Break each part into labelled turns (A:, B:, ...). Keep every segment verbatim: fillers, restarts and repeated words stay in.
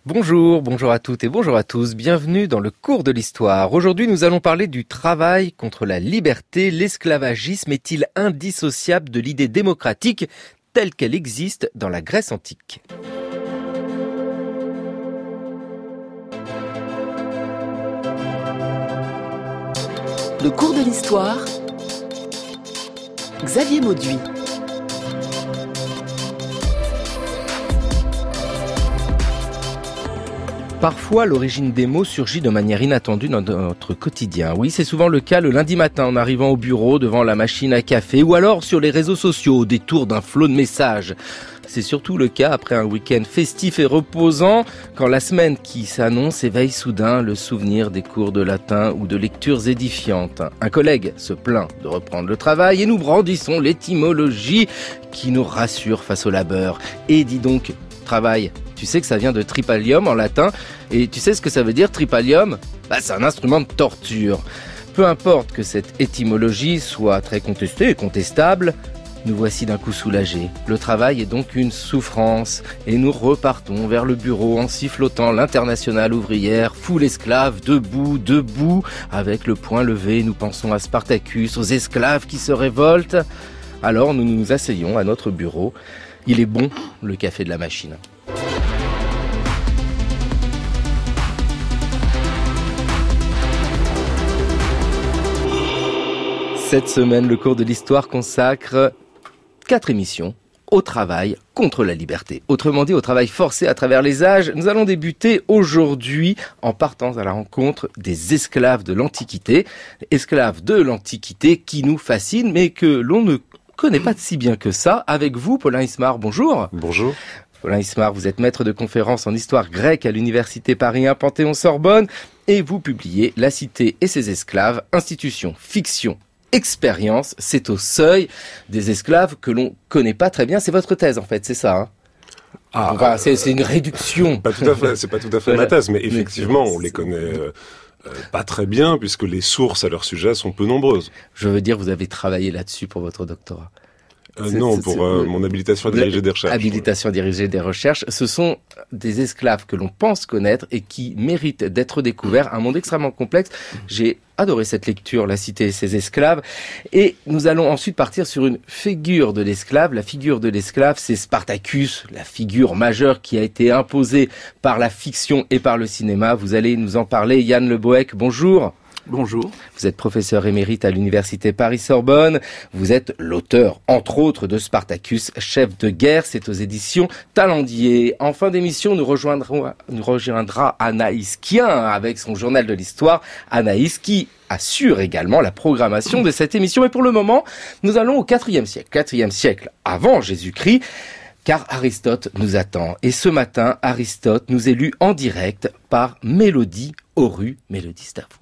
A: Bonjour, bonjour à toutes et bonjour à tous, bienvenue dans le cours de l'histoire. Aujourd'hui nous allons parler du travail contre la liberté. L'esclavagisme est-il indissociable de l'idée démocratique telle qu'elle existe dans la Grèce antique ?
B: Le cours de l'histoire, Xavier Mauduit.
A: Parfois, l'origine des mots surgit de manière inattendue dans notre quotidien. Oui, c'est souvent le cas le lundi matin en arrivant au bureau devant la machine à café ou alors sur les réseaux sociaux au détour d'un flot de messages. C'est surtout le cas après un week-end festif et reposant, quand la semaine qui s'annonce éveille soudain le souvenir des cours de latin ou de lectures édifiantes. Un collègue se plaint de reprendre le travail et nous brandissons l'étymologie qui nous rassure face au labeur. Et dis donc, travail, tu sais que ça vient de tripalium en latin, et tu sais ce que ça veut dire tripalium ? Bah, c'est un instrument de torture. Peu importe que cette étymologie soit très contestée et contestable, nous voici d'un coup soulagés. Le travail est donc une souffrance, et nous repartons vers le bureau en sifflotant l'internationale ouvrière, foule esclave, debout, debout, avec le poing levé, nous pensons à Spartacus, aux esclaves qui se révoltent. Alors nous nous asseyons à notre bureau. Il est bon, le café de la machine. Cette semaine, le cours de l'histoire consacre quatre émissions au travail contre la liberté. Autrement dit, au travail forcé à travers les âges. Nous allons débuter aujourd'hui en partant à la rencontre des esclaves de l'Antiquité. Esclaves de l'Antiquité qui nous fascinent, mais que l'on ne connaît pas si bien que ça. Avec vous, Paulin Ismar, bonjour.
C: Bonjour.
A: Paulin Ismar, vous êtes maître de conférences en histoire grecque à l'Université Paris un Panthéon-Sorbonne et vous publiez La Cité et ses esclaves, institution, fiction, expérience. C'est au seuil des esclaves que l'on connaît pas très bien. C'est votre thèse en fait, c'est ça hein
C: ah,
A: enfin, c'est, c'est une réduction.
C: Pas tout à fait, c'est pas tout à fait ma thèse, mais effectivement, on les connaît euh, euh, pas très bien puisque les sources à leur sujet sont peu nombreuses.
A: Je veux dire, vous avez travaillé là-dessus pour votre doctorat.
C: Euh, non, pour euh, mon habilitation à diriger des recherches.
A: Habilitation à diriger des recherches. Ce sont des esclaves que l'on pense connaître et qui méritent d'être découverts. Un monde extrêmement complexe. J'ai adoré cette lecture, La Cité et ses esclaves. Et nous allons ensuite partir sur une figure de l'esclave. La figure de l'esclave, c'est Spartacus, la figure majeure qui a été imposée par la fiction et par le cinéma. Vous allez nous en parler. Yann Le Bohec, bonjour.
D: Bonjour.
A: Vous êtes professeur émérite à l'Université Paris-Sorbonne. Vous êtes l'auteur, entre autres, de Spartacus, chef de guerre. C'est aux éditions Talendier. En fin d'émission, nous rejoindrons, nous rejoindra Anaïs Kien avec son journal de l'histoire. Anaïs qui assure également la programmation de cette émission. Et pour le moment, nous allons au quatrième siècle. quatrième siècle avant Jésus-Christ. Car Aristote nous attend. Et ce matin, Aristote nous est lu en direct par Mélodie Auru. Mélodie, c'est à vous.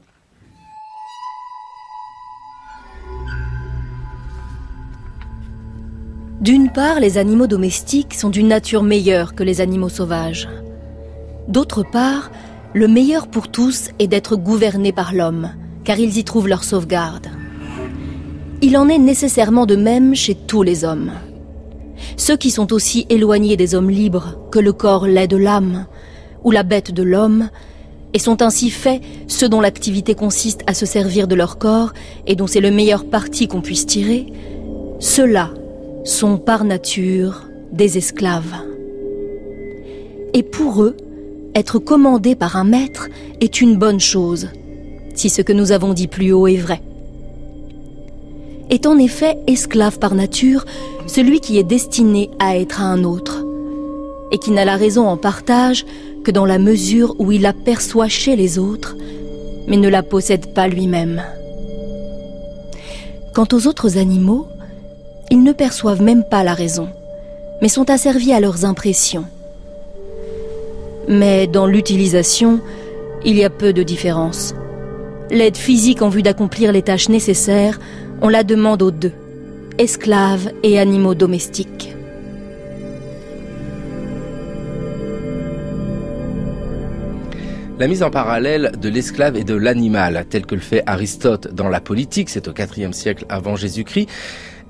E: D'une part, les animaux domestiques sont d'une nature meilleure que les animaux sauvages. D'autre part, le meilleur pour tous est d'être gouvernés par l'homme, car ils y trouvent leur sauvegarde. Il en est nécessairement de même chez tous les hommes. Ceux qui sont aussi éloignés des hommes libres que le corps l'est de l'âme, ou la bête de l'homme, et sont ainsi faits ceux dont l'activité consiste à se servir de leur corps et dont c'est le meilleur parti qu'on puisse tirer, ceux-là sont par nature des esclaves. Et pour eux, être commandé par un maître est une bonne chose, si ce que nous avons dit plus haut est vrai. Est en effet esclave par nature celui qui est destiné à être à un autre, et qui n'a la raison en partage que dans la mesure où il l'aperçoit chez les autres, mais ne la possède pas lui-même. Quant aux autres animaux, ils ne perçoivent même pas la raison, mais sont asservis à leurs impressions. Mais dans l'utilisation, il y a peu de différence. L'aide physique en vue d'accomplir les tâches nécessaires, on la demande aux deux, esclaves et animaux domestiques.
A: La mise en parallèle de l'esclave et de l'animal, tel que le fait Aristote dans la Politique, c'est au quatrième siècle avant Jésus-Christ,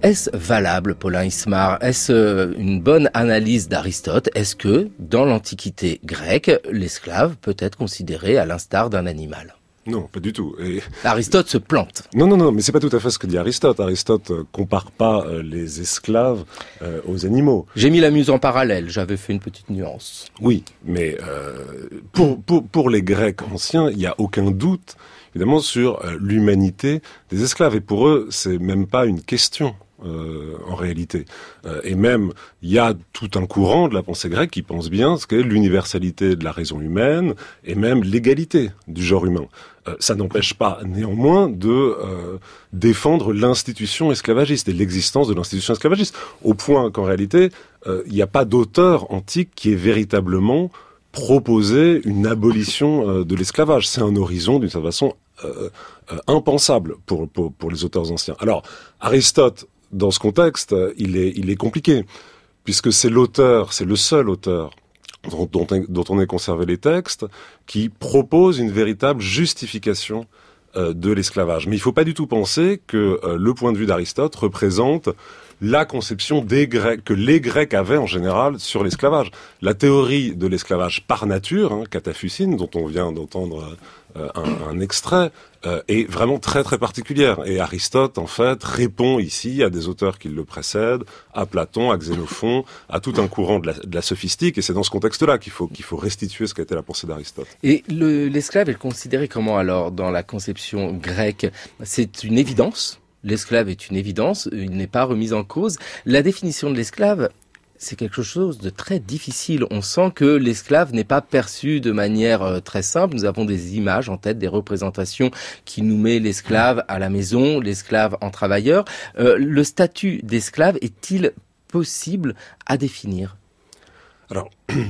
A: Est-ce valable, Paulin Ismar? Est-ce une bonne analyse d'Aristote? Est-ce que, dans l'Antiquité grecque, l'esclave peut être considéré à l'instar d'un animal?
C: Non, pas du tout. Et...
A: Aristote se plante.
C: Non, non, non, mais c'est pas tout à fait ce que dit Aristote. Aristote euh, compare pas euh, les esclaves euh, aux animaux.
A: J'ai mis la muse en parallèle, j'avais fait une petite nuance.
C: Oui, mais euh, pour, pour, pour les Grecs anciens, il n'y a aucun doute, évidemment, sur euh, l'humanité des esclaves. Et pour eux, c'est même pas une question. Euh, en réalité. Euh, et même, il y a tout un courant de la pensée grecque qui pense bien ce qu'est l'universalité de la raison humaine et même l'égalité du genre humain. Euh, ça n'empêche pas néanmoins de euh, défendre l'institution esclavagiste et l'existence de l'institution esclavagiste, au point qu'en réalité, euh, il n'y a pas d'auteur antique qui ait véritablement proposé une abolition euh, de l'esclavage. C'est un horizon, d'une certaine façon, euh, euh, impensable pour, pour, pour les auteurs anciens. Alors, Aristote, dans ce contexte, il est, il est compliqué, puisque c'est l'auteur, c'est le seul auteur dont, dont, dont on ait conservé les textes, qui propose une véritable justification euh, de l'esclavage. Mais il ne faut pas du tout penser que euh, le point de vue d'Aristote représente la conception des Grecs, que les Grecs avaient en général sur l'esclavage. La théorie de l'esclavage par nature, hein, Catafucine, dont on vient d'entendre euh, un, un extrait, euh, est vraiment très très particulière. Et Aristote, en fait, répond ici à des auteurs qui le précèdent, à Platon, à Xénophon, à tout un courant de la, de la sophistique. Et c'est dans ce contexte-là qu'il faut, qu'il faut restituer ce qu'a été la pensée d'Aristote.
A: Et le, l'esclave est considéré comment alors dans la conception grecque? C'est une évidence? L'esclave est une évidence, il n'est pas remis en cause. La définition de l'esclave, c'est quelque chose de très difficile. On sent que l'esclave n'est pas perçu de manière très simple. Nous avons des images en tête, des représentations qui nous met l'esclave à la maison, l'esclave en travailleur. Euh, le statut d'esclave est-il possible à définir?
C: Alors,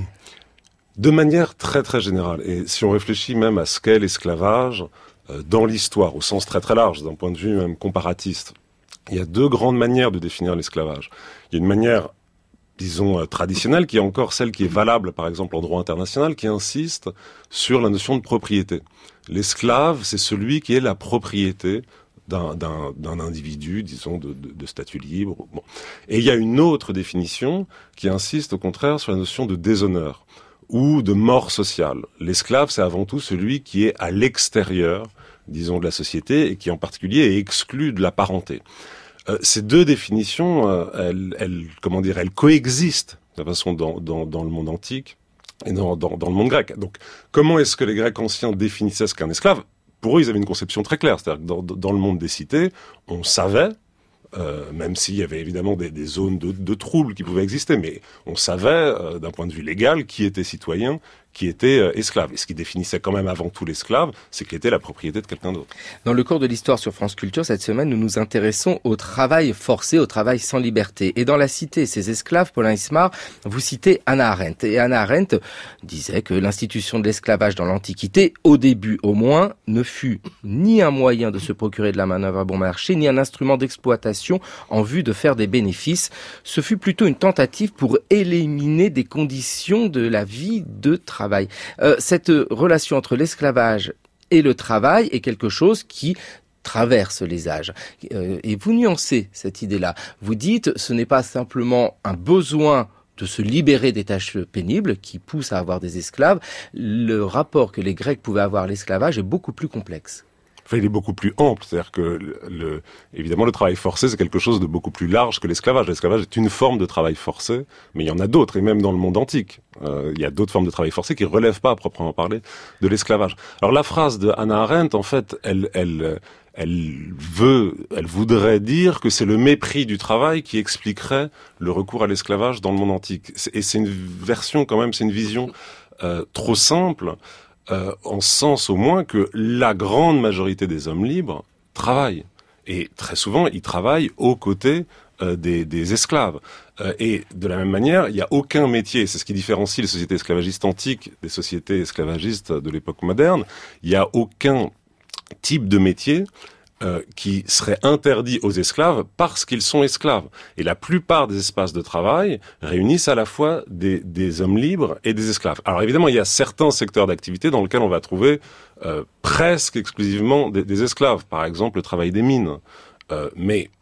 C: de manière très très générale, et si on réfléchit même à ce qu'est l'esclavage, dans l'histoire, au sens très très large, d'un point de vue même comparatiste, il y a deux grandes manières de définir l'esclavage. Il y a une manière, disons, traditionnelle, qui est encore celle qui est valable, par exemple, en droit international, qui insiste sur la notion de propriété. L'esclave, c'est celui qui est la propriété d'un, d'un, d'un individu, disons, de, de, de statut libre. Bon. Et il y a une autre définition qui insiste, au contraire, sur la notion de déshonneur ou de mort sociale. L'esclave, c'est avant tout celui qui est à l'extérieur, disons, de la société, et qui en particulier est exclu de la parenté. Euh, ces deux définitions, euh, elles, elles, comment dire, elles coexistent de toute façon dans, dans, dans le monde antique et dans, dans, dans le monde grec. Donc, comment est-ce que les Grecs anciens définissaient ce qu'est un esclave? Pour eux, ils avaient une conception très claire, c'est-à-dire que dans, dans le monde des cités, on savait, Euh, même s'il y avait évidemment des, des zones de, de troubles qui pouvaient exister, mais on savait, euh, d'un point de vue légal, qui était citoyen, qui était euh, esclave. Et ce qui définissait quand même avant tout l'esclave, c'est qu'il était la propriété de quelqu'un d'autre.
A: Dans le cours de l'histoire sur France Culture, cette semaine, nous nous intéressons au travail forcé, au travail sans liberté. Et dans La Cité, ces esclaves, Paulin Ismar, vous citez Hannah Arendt. Et Hannah Arendt disait que l'institution de l'esclavage dans l'Antiquité, au début au moins, ne fut ni un moyen de se procurer de la manœuvre à bon marché, ni un instrument d'exploitation en vue de faire des bénéfices. Ce fut plutôt une tentative pour éliminer des conditions de la vie de travail. Euh, cette relation entre l'esclavage et le travail est quelque chose qui traverse les âges. Euh, et vous nuancez cette idée-là. Vous dites, ce n'est pas simplement un besoin de se libérer des tâches pénibles qui pousse à avoir des esclaves. Le rapport que les Grecs pouvaient avoir à l'esclavage est beaucoup plus complexe.
C: Enfin, il est beaucoup plus ample, c'est-à-dire que le, le, évidemment le travail forcé c'est quelque chose de beaucoup plus large que l'esclavage. L'esclavage est une forme de travail forcé, mais il y en a d'autres, et même dans le monde antique, euh, il y a d'autres formes de travail forcé qui relèvent pas à proprement parler de l'esclavage. Alors la phrase de Hannah Arendt, en fait, elle, elle, elle veut, elle voudrait dire que c'est le mépris du travail qui expliquerait le recours à l'esclavage dans le monde antique. Et c'est une version quand même, c'est une vision euh, trop simple. Euh, en sens au moins que la grande majorité des hommes libres travaillent. Et très souvent, ils travaillent aux côtés euh, des, des esclaves. Euh, et de la même manière, il n'y a aucun métier, c'est ce qui différencie les sociétés esclavagistes antiques des sociétés esclavagistes de l'époque moderne, il n'y a aucun type de métier Euh, qui serait interdit aux esclaves parce qu'ils sont esclaves. Et la plupart des espaces de travail réunissent à la fois des, des hommes libres et des esclaves. Alors évidemment, il y a certains secteurs d'activité dans lesquels on va trouver euh, presque exclusivement des, des esclaves. Par exemple, le travail des mines. Euh, mais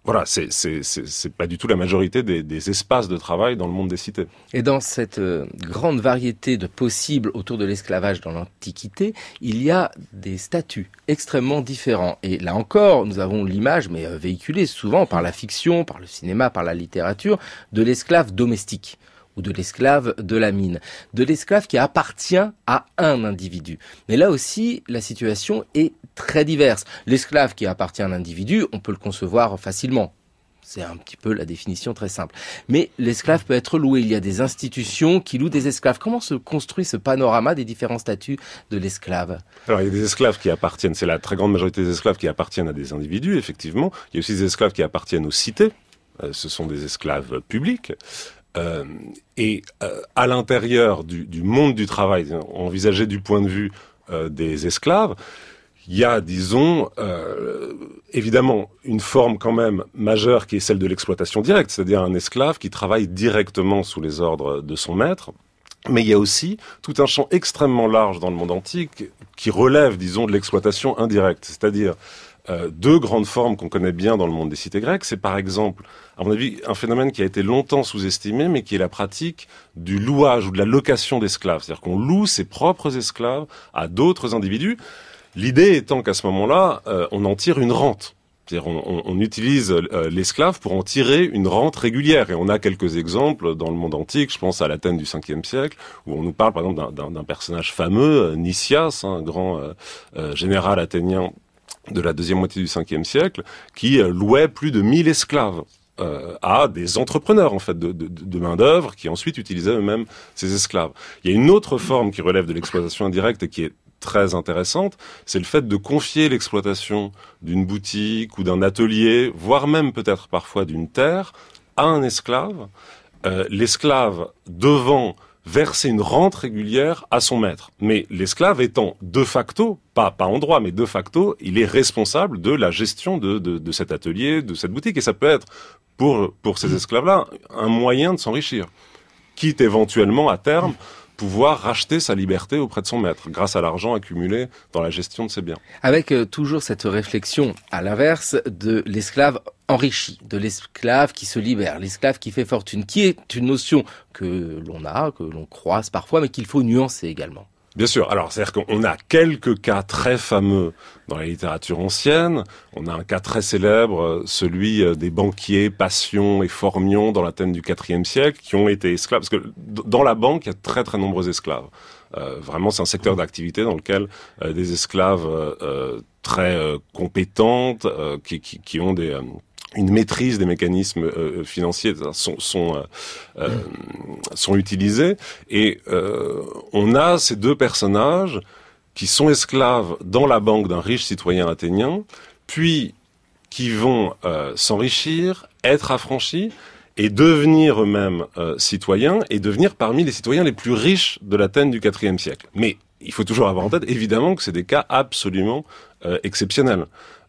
C: Voilà, c'est, c'est, c'est, c'est pas du tout la majorité des, des espaces de travail dans le monde des cités.
A: Et dans cette euh, grande variété de possibles autour de l'esclavage dans l'Antiquité, il y a des statuts extrêmement différents. Et là encore, nous avons l'image, mais euh, véhiculée souvent par la fiction, par le cinéma, par la littérature, de l'esclave domestique ou de l'esclave de la mine, de l'esclave qui appartient à un individu. Mais là aussi, la situation est très diverse. L'esclave qui appartient à un individu, on peut le concevoir facilement. C'est un petit peu la définition très simple. Mais l'esclave peut être loué. Il y a des institutions qui louent des esclaves. Comment se construit ce panorama des différents statuts de l'esclave ?
C: Alors, il y a des esclaves qui appartiennent, c'est la très grande majorité des esclaves qui appartiennent à des individus, effectivement. Il y a aussi des esclaves qui appartiennent aux cités. Euh, ce sont des esclaves publics. Euh, et euh, à l'intérieur du, du monde du travail, envisagé du point de vue euh, des esclaves, il y a, disons, euh, évidemment, une forme quand même majeure qui est celle de l'exploitation directe, c'est-à-dire un esclave qui travaille directement sous les ordres de son maître. Mais il y a aussi tout un champ extrêmement large dans le monde antique qui relève, disons, de l'exploitation indirecte, c'est-à-dire Euh, deux grandes formes qu'on connaît bien dans le monde des cités grecques. C'est par exemple, à mon avis, un phénomène qui a été longtemps sous-estimé, mais qui est la pratique du louage ou de la location d'esclaves. C'est-à-dire qu'on loue ses propres esclaves à d'autres individus. L'idée étant qu'à ce moment-là, euh, on en tire une rente. C'est-à-dire on, on, on utilise euh, l'esclave pour en tirer une rente régulière. Et on a quelques exemples dans le monde antique. Je pense à l'Athènes du cinquième siècle, où on nous parle par exemple d'un, d'un, d'un personnage fameux, Nicias, hein, un grand euh, euh, général athénien de la deuxième moitié du cinquième siècle, qui euh, louait plus de mille esclaves euh, à des entrepreneurs en fait de, de, de main-d'œuvre qui ensuite utilisaient eux-mêmes ces esclaves. Il y a une autre forme qui relève de l'exploitation indirecte et qui est très intéressante, c'est le fait de confier l'exploitation d'une boutique ou d'un atelier, voire même peut-être parfois d'une terre, à un esclave, euh, l'esclave devant verser une rente régulière à son maître. Mais l'esclave étant de facto, pas, pas en droit, mais de facto, il est responsable de la gestion de, de, de cet atelier, de cette boutique. Et ça peut être, pour, pour ces esclaves-là, un moyen de s'enrichir. Quitte éventuellement, à terme, pouvoir racheter sa liberté auprès de son maître, grâce à l'argent accumulé dans la gestion de ses biens.
A: Avec euh, toujours cette réflexion, à l'inverse, de l'esclave enrichi, de l'esclave qui se libère, l'esclave qui fait fortune, qui est une notion que l'on a, que l'on croise parfois, mais qu'il faut nuancer également.
C: Bien sûr. Alors, c'est-à-dire qu'on a quelques cas très fameux dans la littérature ancienne. On a un cas très célèbre, celui des banquiers Passion et Phormion dans l'Athènes du quatrième siècle, qui ont été esclaves. Parce que dans la banque, il y a très très nombreux esclaves. Euh, vraiment, c'est un secteur d'activité dans lequel euh, des esclaves euh, très euh, compétentes, euh, qui, qui, qui ont des... Euh, une maîtrise des mécanismes euh, financiers sont sont euh, euh, sont utilisés et euh, on a ces deux personnages qui sont esclaves dans la banque d'un riche citoyen athénien, puis qui vont euh, s'enrichir, être affranchis et devenir eux-mêmes euh, citoyens et devenir parmi les citoyens les plus riches de l'Athènes du quatrième siècle. Mais il faut toujours avoir en tête évidemment que c'est des cas absolument euh, exceptionnels.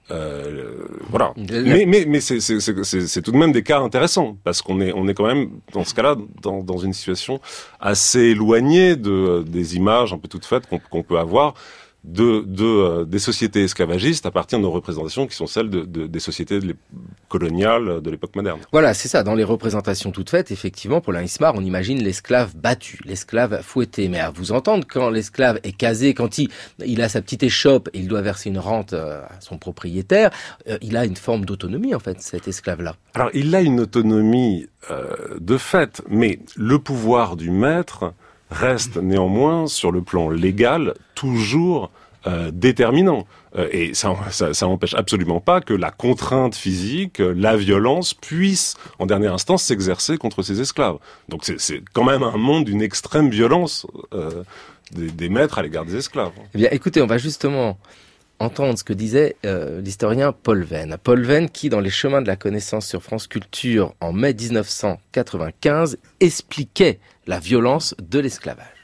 C: Euh, voilà. Mais, mais, mais c'est, c'est, c'est, c'est, c'est tout de même des cas intéressants parce qu'on est, on est quand même dans ce cas-là dans, dans une situation assez éloignée de des images un peu toutes faites qu'on, qu'on peut avoir de, de euh, des sociétés esclavagistes à partir de nos représentations qui sont celles de, de des sociétés de coloniales de l'époque moderne.
A: Voilà, c'est ça. Dans les représentations toutes faites, effectivement, Paulin Ismar, on imagine l'esclave battu, l'esclave fouetté. Mais à vous entendre, quand l'esclave est casé, quand il, il a sa petite échoppe et il doit verser une rente à son propriétaire, euh, il a une forme d'autonomie, en fait, cet esclave-là.
C: Alors, il a une autonomie euh, de fait, mais le pouvoir du maître reste néanmoins, sur le plan légal, toujours euh, déterminant. Euh, et ça, ça, ça n'empêche absolument pas que la contrainte physique, la violence, puisse, en dernière instance, s'exercer contre ses esclaves. Donc c'est, c'est quand même un monde d'une extrême violence euh, des, des maîtres à l'égard des esclaves.
A: Eh bien, écoutez, on va justement entendre ce que disait euh, l'historien Paul Venn. Paul Venn qui, dans Les Chemins de la Connaissance sur France Culture, en mai dix-neuf cent quatre-vingt-quinze, expliquait la violence de l'esclavage.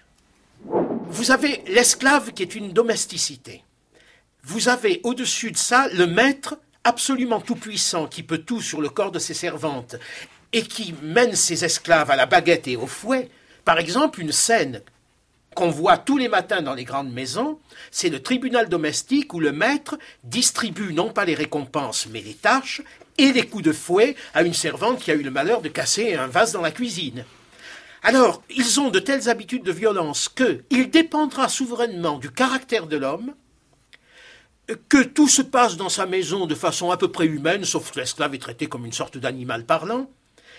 D: Vous avez l'esclave qui est une domesticité. Vous avez au-dessus de ça le maître absolument tout-puissant qui peut tout sur le corps de ses servantes et qui mène ses esclaves à la baguette et au fouet. Par exemple, une scène qu'on voit tous les matins dans les grandes maisons, c'est le tribunal domestique où le maître distribue non pas les récompenses, mais les tâches et les coups de fouet à une servante qui a eu le malheur de casser un vase dans la cuisine. Alors, ils ont de telles habitudes de violence qu'il dépendra souverainement du caractère de l'homme, que tout se passe dans sa maison de façon à peu près humaine, sauf que l'esclave est traité comme une sorte d'animal parlant.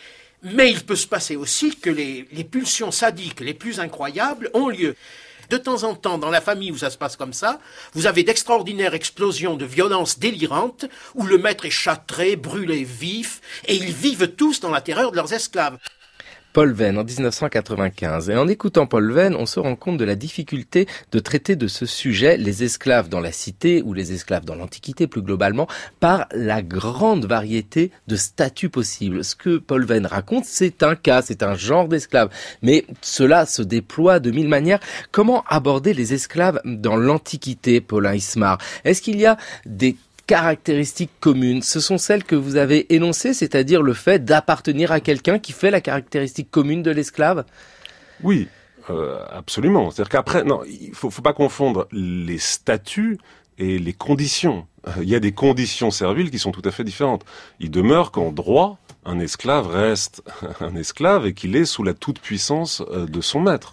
D: Mais il peut se passer aussi que les, les pulsions sadiques les plus incroyables ont lieu. De temps en temps, dans la famille où ça se passe comme ça, vous avez d'extraordinaires explosions de violence délirantes où le maître est châtré, brûlé vif, et ils vivent tous dans la terreur de leurs esclaves.
A: Paul Venn en dix-neuf cent quatre-vingt-quinze. Et en écoutant Paul Venn, on se rend compte de la difficulté de traiter de ce sujet, les esclaves dans la cité ou les esclaves dans l'Antiquité plus globalement, par la grande variété de statuts possibles. Ce que Paul Venn raconte, c'est un cas, c'est un genre d'esclave. Mais cela se déploie de mille manières. Comment aborder les esclaves dans l'Antiquité, Paulin Ismar? Est-ce qu'il y a des caractéristiques communes? Ce sont celles que vous avez énoncées, c'est-à-dire le fait d'appartenir à quelqu'un qui fait la caractéristique commune de l'esclave?
C: Oui, euh, absolument. C'est-à-dire qu'après, non, il faut, faut pas confondre les statuts et les conditions. Il y a des conditions serviles qui sont tout à fait différentes. Il demeure qu'en droit, un esclave reste un esclave et qu'il est sous la toute-puissance de son maître.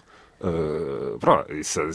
C: Euh, voilà, et ça,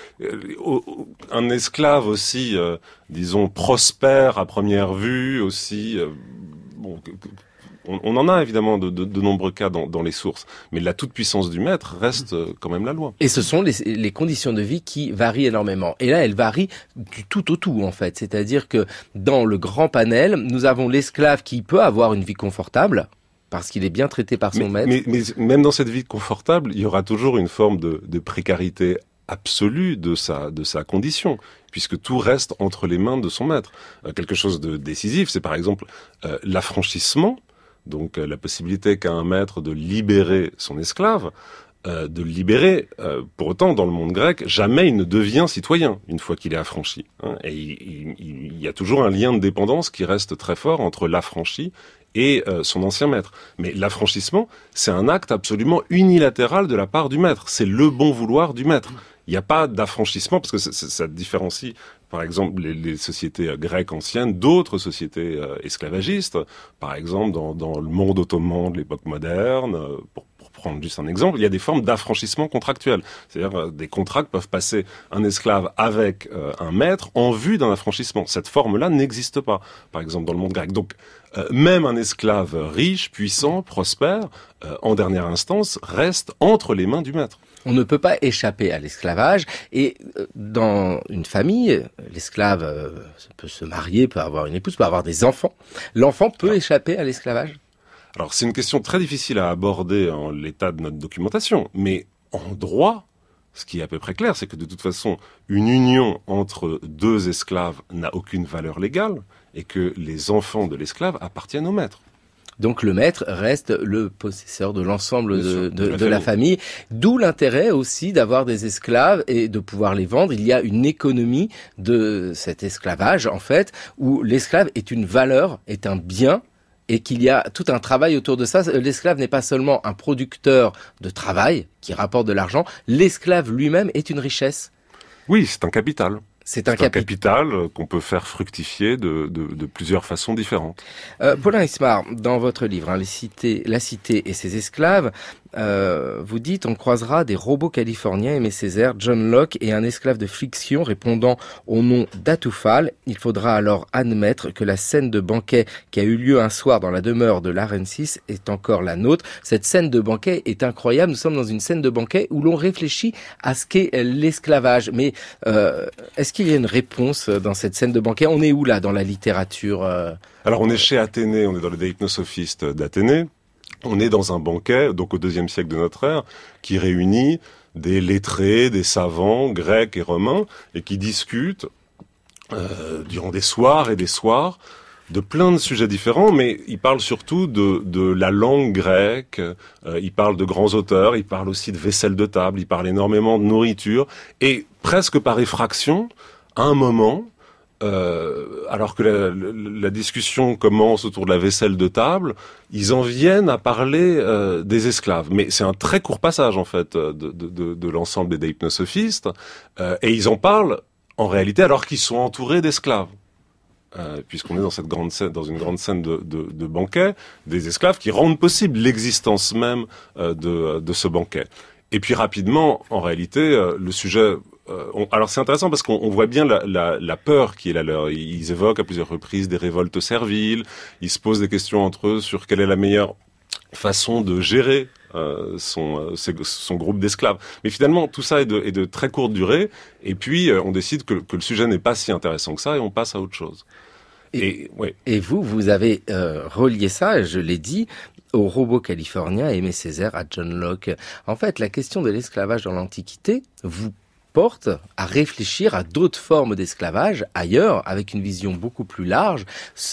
C: euh, un esclave aussi, euh, disons, prospère à première vue, aussi, euh, bon, on, on en a évidemment de, de, de nombreux cas dans, dans les sources, mais la toute-puissance du maître reste euh, quand même la loi.
A: Et ce sont les, les conditions de vie qui varient énormément. Et là, elles varient du tout au tout, en fait. C'est-à-dire que dans le grand panel, nous avons l'esclave qui peut avoir une vie confortable, parce qu'il est bien traité par son
C: mais,
A: maître.
C: Mais, mais même dans cette vie confortable, il y aura toujours une forme de, de précarité absolue de sa, de sa condition, puisque tout reste entre les mains de son maître. Euh, quelque chose de décisif, c'est par exemple euh, l'affranchissement, donc euh, la possibilité qu'a un maître de libérer son esclave, euh, de le libérer. Euh, pour autant, dans le monde grec, jamais il ne devient citoyen une fois qu'il est affranchi. Hein, et il, il, il y a toujours un lien de dépendance qui reste très fort entre l'affranchi et euh, son ancien maître. Mais l'affranchissement, c'est un acte absolument unilatéral de la part du maître. C'est le bon vouloir du maître. Il n'y a pas d'affranchissement, parce que c- c- ça différencie, par exemple, les, les sociétés euh, grecques anciennes d'autres sociétés euh, esclavagistes. Par exemple, dans, dans le monde ottoman de l'époque moderne, euh, pour, pour prendre juste un exemple, il y a des formes d'affranchissement contractuel. C'est-à-dire euh, des contrats que peuvent passer un esclave avec euh, un maître en vue d'un affranchissement. Cette forme-là n'existe pas, par exemple, dans le monde grec. Donc, Euh, même un esclave riche, puissant, prospère, euh, en dernière instance, reste entre les mains du maître.
A: On ne peut pas échapper à l'esclavage. Et euh, dans une famille, l'esclave euh, peut se marier, peut avoir une épouse, peut avoir des enfants. L'enfant peut échapper à l'esclavage?
C: Alors, c'est une question très difficile à aborder en l'état de notre documentation, mais en droit, ce qui est à peu près clair, c'est que de toute façon, une union entre deux esclaves n'a aucune valeur légale, et que les enfants de l'esclave appartiennent au maître.
A: Donc le maître reste le possesseur de l'ensemble de, de, de, la, de
C: famille.
A: la famille. D'où l'intérêt aussi d'avoir des esclaves et de pouvoir les vendre. Il y a une économie de cet esclavage, en fait, où l'esclave est une valeur, est un bien, et qu'il y a tout un travail autour de ça. L'esclave n'est pas seulement un producteur de travail qui rapporte de l'argent, l'esclave lui-même est une richesse.
C: Oui, c'est un capital.
A: C'est un,
C: c'est un
A: capi-
C: capital qu'on peut faire fructifier de, de, de plusieurs façons différentes.
A: Euh, Paulin Ismar, dans votre livre, hein, les cités, La Cité et ses esclaves, euh, vous dites on croisera des robots californiens, Aimé Césaire, John Locke et un esclave de Flixion répondant au nom d'Atoufal. Il faudra alors admettre que la scène de banquet qui a eu lieu un soir dans la demeure de l'Arensis est encore la nôtre. Cette scène de banquet est incroyable. Nous sommes dans une scène de banquet où l'on réfléchit à ce qu'est l'esclavage. Mais euh, est-ce qu'il y a une réponse dans cette scène de banquet? On est où là dans la littérature euh...
C: Alors on est chez Athénée, on est dans le Deipnosophistes d'Athénée. On est dans un banquet, donc au deuxième siècle de notre ère, qui réunit des lettrés, des savants grecs et romains, et qui discutent euh, durant des soirs et des soirs de plein de sujets différents, mais ils parlent surtout de, de la langue grecque, euh, ils parlent de grands auteurs, ils parlent aussi de vaisselle de table, ils parlent énormément de nourriture, et presque par effraction, à un moment, euh, alors que la, la, la discussion commence autour de la vaisselle de table, ils en viennent à parler euh, des esclaves. Mais c'est un très court passage, en fait, de, de, de, de l'ensemble des hypnosophistes, euh, et ils en parlent, en réalité, alors qu'ils sont entourés d'esclaves. Euh, puisqu'on est dans cette grande scène, dans une grande scène de, de, de banquet, des esclaves qui rendent possible l'existence même euh, de, de ce banquet. Et puis rapidement, en réalité, euh, le sujet... Euh, on, alors c'est intéressant parce qu'on on voit bien la, la, la peur qui est la leur. Ils évoquent à plusieurs reprises des révoltes serviles, ils se posent des questions entre eux sur quelle est la meilleure façon de gérer euh, son, euh, son groupe d'esclaves. Mais finalement, tout ça est de, est de très courte durée, et puis euh, on décide que, que le sujet n'est pas si intéressant que ça, et on passe à autre chose.
A: Et,
C: et, ouais.
A: et vous, vous avez euh, relié ça, je l'ai dit, au robot californien Aimé Césaire, à John Locke. En fait, la question de l'esclavage dans l'Antiquité vous porte à réfléchir à d'autres formes d'esclavage ailleurs, avec une vision beaucoup plus large.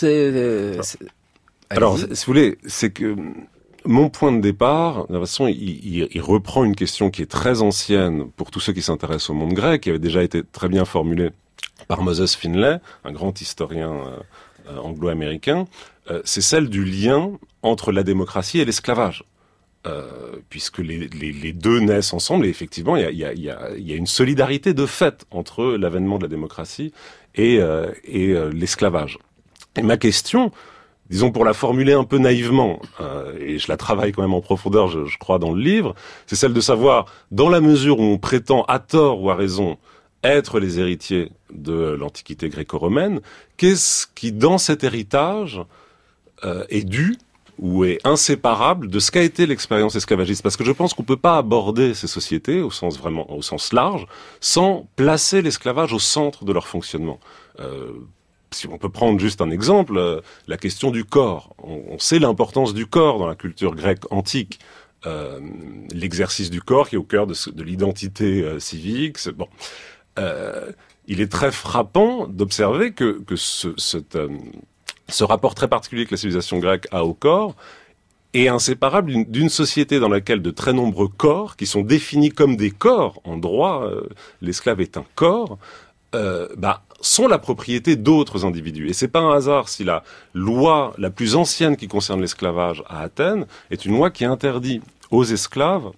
A: C'est, c'est...
C: Alors, si vous voulez, c'est que mon point de départ, de toute façon, il, il, il reprend une question qui est très ancienne pour tous ceux qui s'intéressent au monde grec, qui avait déjà été très bien formulée par Moses Finlay, un grand historien euh, anglo-américain. Euh, c'est celle du lien entre la démocratie et l'esclavage. Euh, puisque les, les, les deux naissent ensemble, et effectivement, il y a, y, a, y, a, y a une solidarité de fait entre l'avènement de la démocratie et, euh, et euh, l'esclavage. Et ma question, disons pour la formuler un peu naïvement, euh, et je la travaille quand même en profondeur, je, je crois, dans le livre, c'est celle de savoir, dans la mesure où on prétend à tort ou à raison être les héritiers de l'Antiquité gréco-romaine, qu'est-ce qui, dans cet héritage, euh, est dû ou est inséparable de ce qu'a été l'expérience esclavagiste. Parce que je pense qu'on peut pas aborder ces sociétés, au sens vraiment, au sens large, sans placer l'esclavage au centre de leur fonctionnement. Euh, si on peut prendre juste un exemple, euh, la question du corps. On, on sait l'importance du corps dans la culture grecque antique. Euh, l'exercice du corps qui est au cœur de, de l'identité euh, civique. C'est, bon. Euh, il est très frappant d'observer que, que ce, cette... Euh, ce rapport très particulier que la civilisation grecque a au corps est inséparable d'une, d'une société dans laquelle de très nombreux corps, qui sont définis comme des corps en droit, euh, l'esclave est un corps, euh, bah, sont la propriété d'autres individus. Et c'est pas un hasard si la loi la plus ancienne qui concerne l'esclavage à Athènes est une loi qui interdit aux esclaves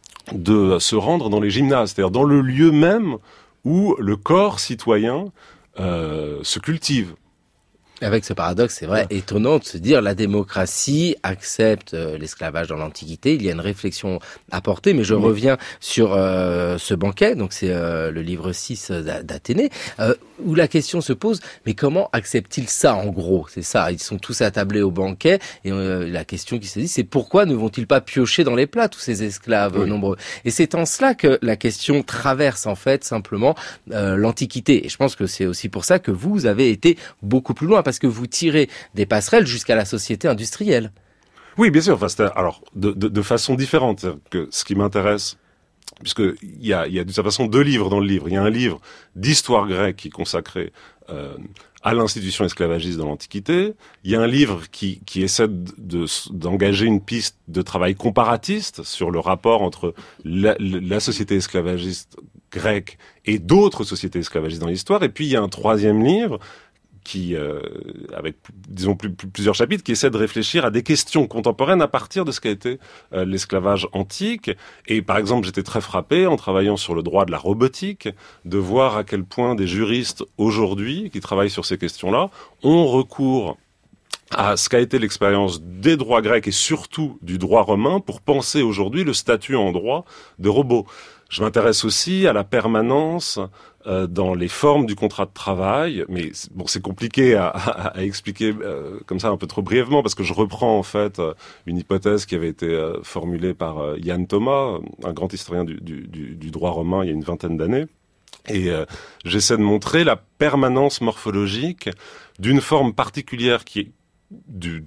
C: de se rendre dans les gymnases, c'est-à-dire dans le lieu même où le corps citoyen euh, se cultive.
A: Avec ce paradoxe, c'est vrai, ouais. étonnant de se dire la démocratie accepte euh, l'esclavage dans l'Antiquité. Il y a une réflexion à porter, mais je oui. reviens sur euh, ce banquet, donc c'est euh, le livre six d'Athénée, euh, où la question se pose, mais comment acceptent-ils ça en gros? C'est ça, ils sont tous attablés au banquet, et euh, la question qui se dit, c'est pourquoi ne vont-ils pas piocher dans les plats, tous ces esclaves oui. nombreux? Et c'est en cela que la question traverse en fait simplement euh, l'Antiquité. Et je pense que c'est aussi pour ça que vous avez été beaucoup plus loin, parce que vous tirez des passerelles jusqu'à la société industrielle.
C: Oui, bien sûr. Enfin, c'est, alors, de, de, de façon différente. C'est-à-dire que ce qui m'intéresse, puisque il y a, il y a de toute façon deux livres dans le livre. Il y a un livre d'histoire grecque qui est consacré euh, à l'institution esclavagiste dans l'Antiquité. Il y a un livre qui, qui essaie de, de, d'engager une piste de travail comparatiste sur le rapport entre la, la société esclavagiste grecque et d'autres sociétés esclavagistes dans l'histoire. Et puis, il y a un troisième livre qui, euh, avec, disons, plus, plus, plusieurs chapitres, qui essaie de réfléchir à des questions contemporaines à partir de ce qu'a été euh, l'esclavage antique. Et par exemple, j'étais très frappé, en travaillant sur le droit de la robotique, de voir à quel point des juristes aujourd'hui, qui travaillent sur ces questions-là, ont recours à ce qu'a été l'expérience des droits grecs et surtout du droit romain pour penser aujourd'hui le statut en droit de robot. Je m'intéresse aussi à la permanence euh, dans les formes du contrat de travail, mais bon, c'est compliqué à, à, à expliquer euh, comme ça un peu trop brièvement, parce que je reprends en fait euh, une hypothèse qui avait été euh, formulée par euh, Yann Thomas, un grand historien du, du, du, du droit romain il y a une vingtaine d'années, et euh, j'essaie de montrer la permanence morphologique d'une forme particulière qui est Du, du,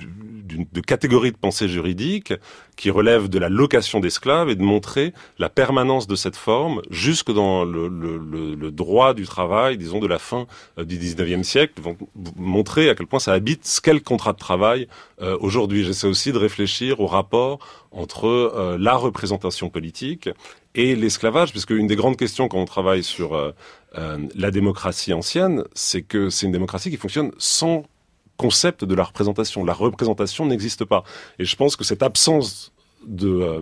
C: d'une, de catégories de pensée juridique qui relèvent de la location d'esclaves et de montrer la permanence de cette forme jusque dans le, le, le, le droit du travail, disons, de la fin euh, du dix-neuvième siècle, vont montrer à quel point ça habite ce qu'est le contrat de travail euh, aujourd'hui. J'essaie aussi de réfléchir au rapport entre euh, la représentation politique et l'esclavage, puisque une des grandes questions quand on travaille sur euh, euh, la démocratie ancienne, c'est que c'est une démocratie qui fonctionne sans concept de la représentation. La représentation n'existe pas. Et je pense que cette absence de, euh,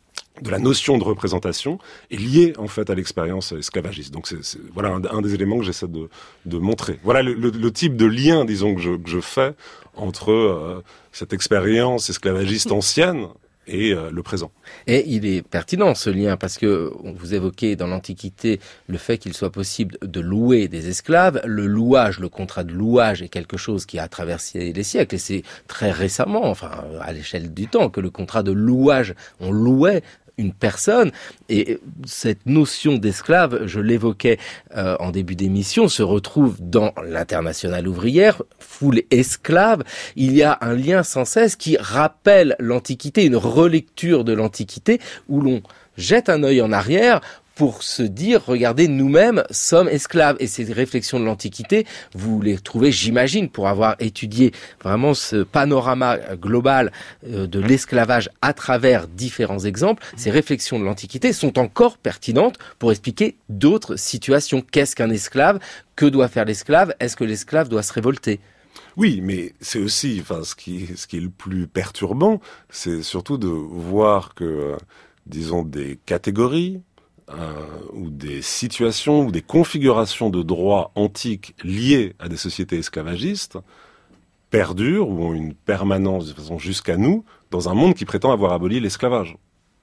C: de la notion de représentation est liée en fait à l'expérience esclavagiste. Donc c'est, c'est voilà un, un des éléments que j'essaie de, de montrer. Voilà le, le, le type de lien, disons, que je, que je fais entre euh, cette expérience esclavagiste ancienne et euh, le présent.
A: Et il est pertinent ce lien parce que vous évoquez dans l'Antiquité le fait qu'il soit possible de louer des esclaves. Le louage, le contrat de louage est quelque chose qui a traversé les siècles et c'est très récemment, enfin à l'échelle du temps, que le contrat de louage, on louait une personne. Et cette notion d'esclave, je l'évoquais euh, en début d'émission, se retrouve dans l'Internationale ouvrière, foule esclave. Il y a un lien sans cesse qui rappelle l'Antiquité, une relecture de l'Antiquité où l'on jette un œil en arrière pour se dire, regardez, nous-mêmes sommes esclaves. Et ces réflexions de l'Antiquité, vous les trouvez, j'imagine, pour avoir étudié vraiment ce panorama global de l'esclavage à travers différents exemples, ces réflexions de l'Antiquité sont encore pertinentes pour expliquer d'autres situations. Qu'est-ce qu'un esclave ? Que doit faire l'esclave ? Est-ce que l'esclave doit se révolter ?
C: Oui, mais c'est aussi, enfin, ce qui, ce qui est le plus perturbant, c'est surtout de voir que, euh, disons, des catégories, Euh, ou des situations ou des configurations de droit antiques liées à des sociétés esclavagistes perdurent ou ont une permanence de façon jusqu'à nous dans un monde qui prétend avoir aboli l'esclavage.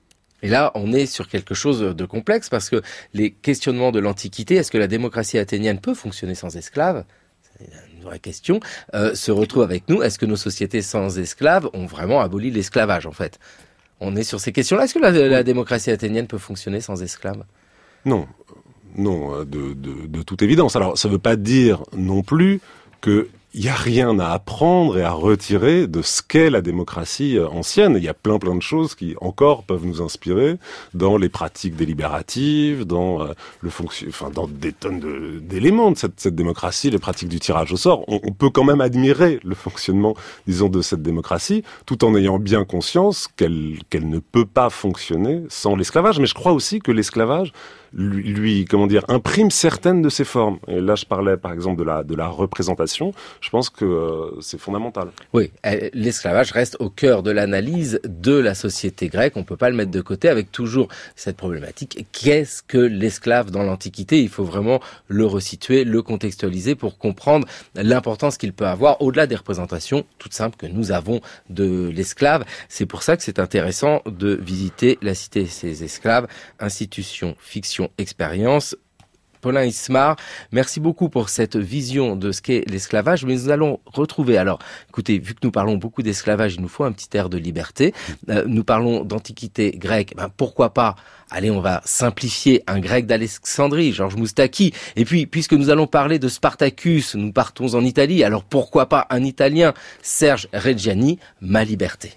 A: Et là, on est sur quelque chose de complexe parce que les questionnements de l'Antiquité, est-ce que la démocratie athénienne peut fonctionner sans esclaves ? C'est une vraie question. Euh, se retrouve avec nous. Est-ce que nos sociétés sans esclaves ont vraiment aboli l'esclavage, en fait ? On est sur ces questions-là. Est-ce que la, la démocratie athénienne peut fonctionner sans esclaves ?
C: Non, non, de, de, de toute évidence. Alors, ça ne veut pas dire non plus que il n'y a rien à apprendre et à retirer de ce qu'est la démocratie ancienne. Il y a plein plein de choses qui encore peuvent nous inspirer dans les pratiques délibératives, dans euh, le fonction, enfin dans des tonnes de, d'éléments de cette, cette démocratie, les pratiques du tirage au sort. On, on peut quand même admirer le fonctionnement, disons, de cette démocratie, tout en ayant bien conscience qu'elle qu'elle ne peut pas fonctionner sans l'esclavage. Mais je crois aussi que l'esclavage lui, lui comment dire, imprime certaines de ses formes. Et là, je parlais par exemple de la de la représentation. Je pense que euh, c'est fondamental.
A: Oui, l'esclavage reste au cœur de l'analyse de la société grecque. On ne peut pas le mettre de côté avec toujours cette problématique. Qu'est-ce que l'esclave dans l'Antiquité ? Il faut vraiment le resituer, le contextualiser pour comprendre l'importance qu'il peut avoir au-delà des représentations toutes simples que nous avons de l'esclave. C'est pour ça que c'est intéressant de visiter la Cité et ses esclaves, institution, fiction, expérience. Paulin Ismar, merci beaucoup pour cette vision de ce qu'est l'esclavage, mais nous allons retrouver, alors écoutez, vu que nous parlons beaucoup d'esclavage, il nous faut un petit air de liberté, euh, nous parlons d'antiquité grecque, ben pourquoi pas, allez on va simplifier, un grec d'Alexandrie, Georges Moustaki, et puis puisque nous allons parler de Spartacus, nous partons en Italie, alors pourquoi pas un Italien, Serge Reggiani, Ma liberté.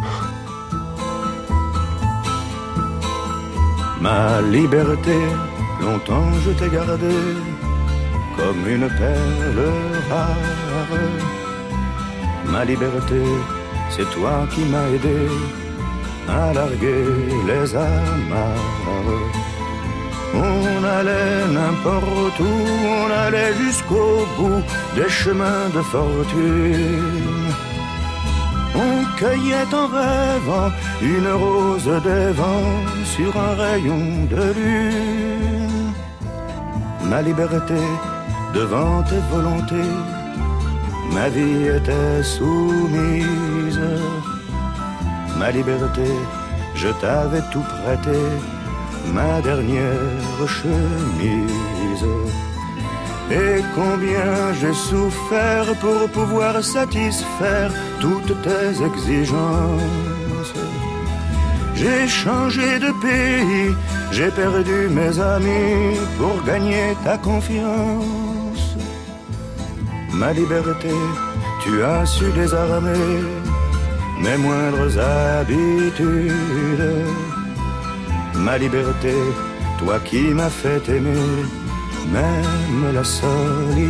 F: Ma liberté, longtemps je t'ai gardé comme une perle rare. Ma liberté, c'est toi qui m'as aidé à larguer les amarres. On allait n'importe où, on allait jusqu'au bout des chemins de fortune. On cueillait en rêvant une rose des vents sur un rayon de lune. Ma liberté devant tes volontés, ma vie était soumise. Ma liberté, je t'avais tout prêté, ma dernière chemise. Et combien j'ai souffert pour pouvoir satisfaire toutes tes exigences. J'ai changé de pays, j'ai perdu mes amis pour gagner ta confiance. Ma liberté, tu as su désarmer mes moindres habitudes. Ma liberté, toi qui m'as fait aimer, même la solitude.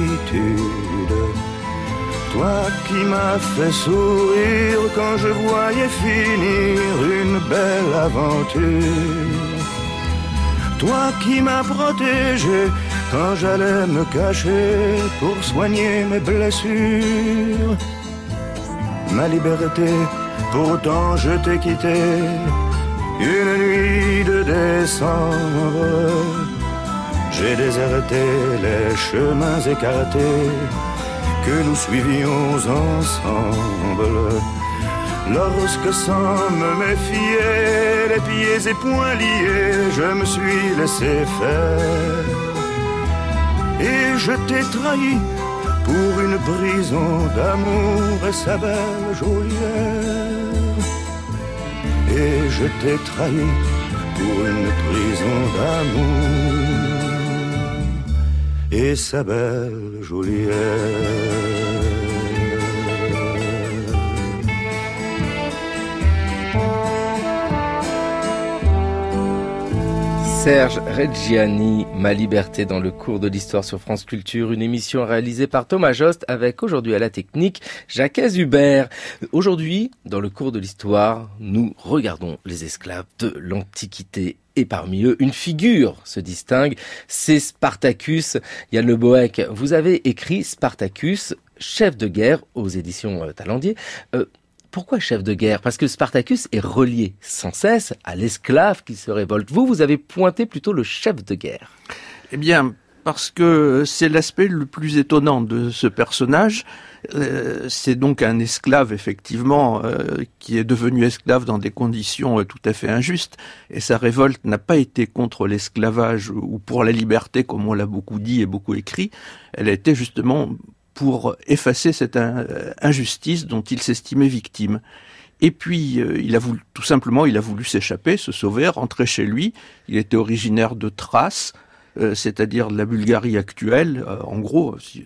F: Toi qui m'as fait sourire quand je voyais finir une belle aventure. Toi qui m'as protégé quand j'allais me cacher pour soigner mes blessures. Ma liberté, pourtant je t'ai quitté une nuit de décembre. J'ai déserté les chemins écartés que nous suivions ensemble. Lorsque sans me méfier, les pieds et poings liés, je me suis laissé faire. Et je t'ai trahi pour une prison d'amour et sa belle geôlière. Et je t'ai trahi pour une prison d'amour et sa belle geôlière.
A: Serge Reggiani, Ma liberté dans le cours de l'histoire sur France Culture, une émission réalisée par Thomas Jost avec aujourd'hui à la technique Jacques Hubert. Aujourd'hui, dans le cours de l'histoire, nous regardons les esclaves de l'Antiquité. Et parmi eux, une figure se distingue, c'est Spartacus. Yann Le Bohec, vous avez écrit Spartacus, chef de guerre aux éditions Talandier. Euh, Pourquoi chef de guerre ? Parce que Spartacus est relié sans cesse à l'esclave qui se révolte. Vous, vous avez pointé plutôt le chef de guerre.
G: Eh bien, parce que c'est l'aspect le plus étonnant de ce personnage. Euh, c'est donc un esclave, effectivement, euh, qui est devenu esclave dans des conditions euh, tout à fait injustes. Et sa révolte n'a pas été contre l'esclavage ou pour la liberté, comme on l'a beaucoup dit et beaucoup écrit. Elle a été justement pour effacer cette injustice dont il s'estimait victime. Et puis, euh, il a voulu, tout simplement, il a voulu s'échapper, se sauver, rentrer chez lui. Il était originaire de Thrace, euh, c'est-à-dire de la Bulgarie actuelle, euh, en gros, si,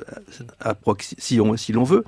G: euh, si, on, si l'on veut.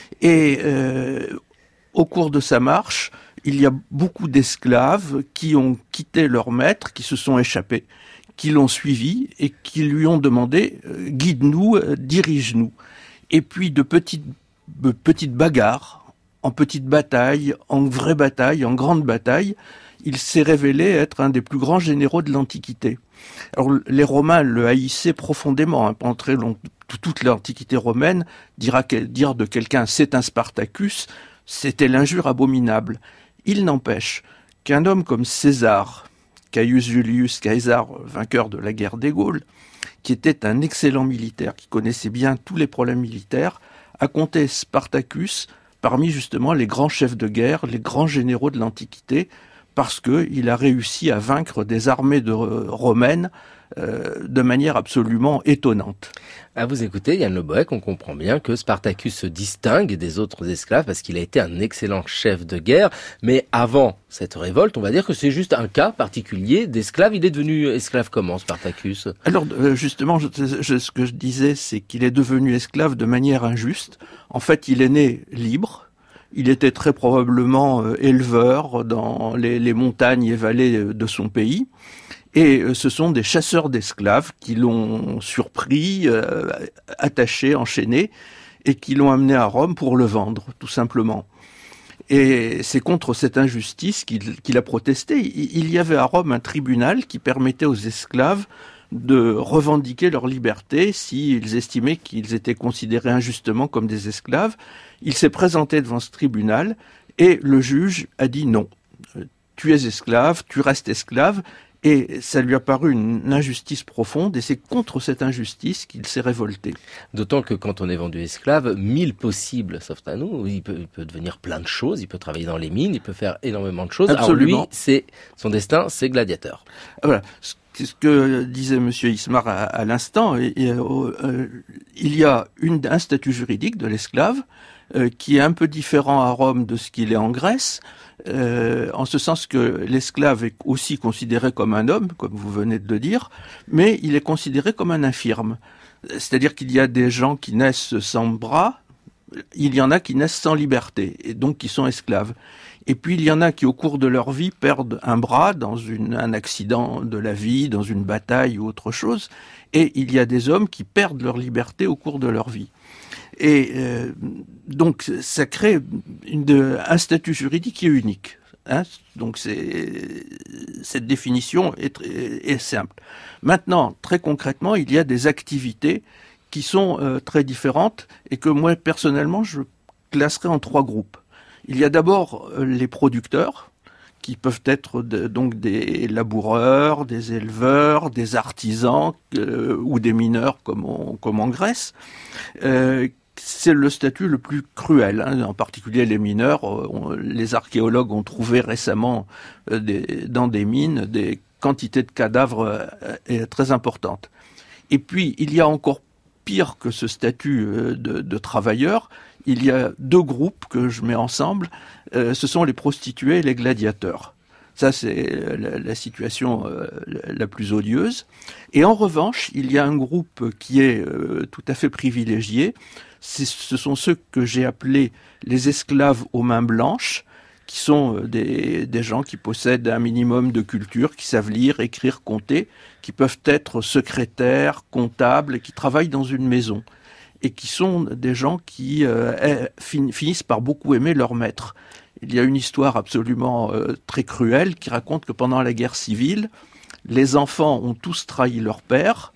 G: Et euh, au cours de sa marche, il y a beaucoup d'esclaves qui ont quitté leur maître, qui se sont échappés, qui l'ont suivi et qui lui ont demandé euh, « guide-nous, euh, dirige-nous ». Et puis de petites, de petites bagarres, en petites batailles, en vraies batailles, en grandes batailles, il s'est révélé être un des plus grands généraux de l'Antiquité. Alors les Romains le haïssaient profondément, hein, pendant très longtemps. Toute l'Antiquité romaine, dira, dire de quelqu'un « c'est un Spartacus », c'était l'injure abominable. Il n'empêche qu'un homme comme César, Caius Julius Caesar, vainqueur de la guerre des Gaules, qui était un excellent militaire, qui connaissait bien tous les problèmes militaires, a compté Spartacus parmi justement les grands chefs de guerre, les grands généraux de l'Antiquité, parce qu'il a réussi à vaincre des armées de, euh, romaines euh, de manière absolument étonnante.
A: À vous écouter, Yann Le Bohec, on comprend bien que Spartacus se distingue des autres esclaves parce qu'il a été un excellent chef de guerre. Mais avant cette révolte, on va dire que c'est juste un cas particulier d'esclave. Il est devenu esclave comment, Spartacus ?
G: Alors justement, je, je, ce que je disais, c'est qu'il est devenu esclave de manière injuste. En fait, il est né libre. Il était très probablement euh, éleveur dans les, les montagnes et vallées de son pays. Et euh, ce sont des chasseurs d'esclaves qui l'ont surpris, euh, attaché, enchaîné, et qui l'ont amené à Rome pour le vendre, tout simplement. Et c'est contre cette injustice qu'il, qu'il a protesté. Il y avait à Rome un tribunal qui permettait aux esclaves de revendiquer leur liberté s'ils estimaient qu'ils étaient considérés injustement comme des esclaves. Il s'est présenté devant ce tribunal et le juge a dit non. Tu es esclave, tu restes esclave. Et ça lui a paru une injustice profonde, et c'est contre cette injustice qu'il s'est révolté.
A: D'autant que quand on est vendu esclave, mille possibles s'offrent à nous. Il peut, il peut devenir plein de choses, il peut travailler dans les mines, il peut faire énormément de choses.
G: Absolument.
A: Alors lui, c'est, son destin, c'est gladiateur.
G: Voilà. C'est ce que disait Monsieur Ismar à, à l'instant. Et, et, euh, il y a une, un statut juridique de l'esclave euh, qui est un peu différent à Rome de ce qu'il est en Grèce. Euh, en ce sens que l'esclave est aussi considéré comme un homme, comme vous venez de le dire, mais il est considéré comme un infirme. C'est-à-dire qu'il y a des gens qui naissent sans bras, il y en a qui naissent sans liberté, et donc qui sont esclaves. Et puis il y en a qui, au cours de leur vie, perdent un bras dans une, un accident de la vie, dans une bataille ou autre chose. Et il y a des hommes qui perdent leur liberté au cours de leur vie. Et euh, donc ça crée une, de, un statut juridique qui est unique. Hein, donc c'est, cette définition est, est, est simple. Maintenant, très concrètement, il y a des activités qui sont euh, très différentes et que moi, personnellement, je classerais en trois groupes. Il y a d'abord euh, les producteurs, qui peuvent être de, donc des laboureurs, des éleveurs, des artisans euh, ou des mineurs, comme, on, comme en Grèce. Euh, c'est le statut le plus cruel, hein. En particulier les mineurs. On, les archéologues ont trouvé récemment euh, des, dans des mines des quantités de cadavres euh, très importantes. Et puis, il y a encore pire que ce statut euh, de, de travailleur. Il y a deux groupes que je mets ensemble. Euh, ce sont les prostituées et les gladiateurs. Ça, c'est la, la situation euh, la plus odieuse. Et en revanche, il y a un groupe qui est euh, tout à fait privilégié. C'est, ce sont ceux que j'ai appelés les esclaves aux mains blanches, qui sont des, des gens qui possèdent un minimum de culture, qui savent lire, écrire, compter, qui peuvent être secrétaires, comptables, qui travaillent dans une maison, et qui sont des gens qui euh, finissent par beaucoup aimer leur maître. Il y a une histoire absolument euh, très cruelle qui raconte que pendant la guerre civile, les enfants ont tous trahi leur père,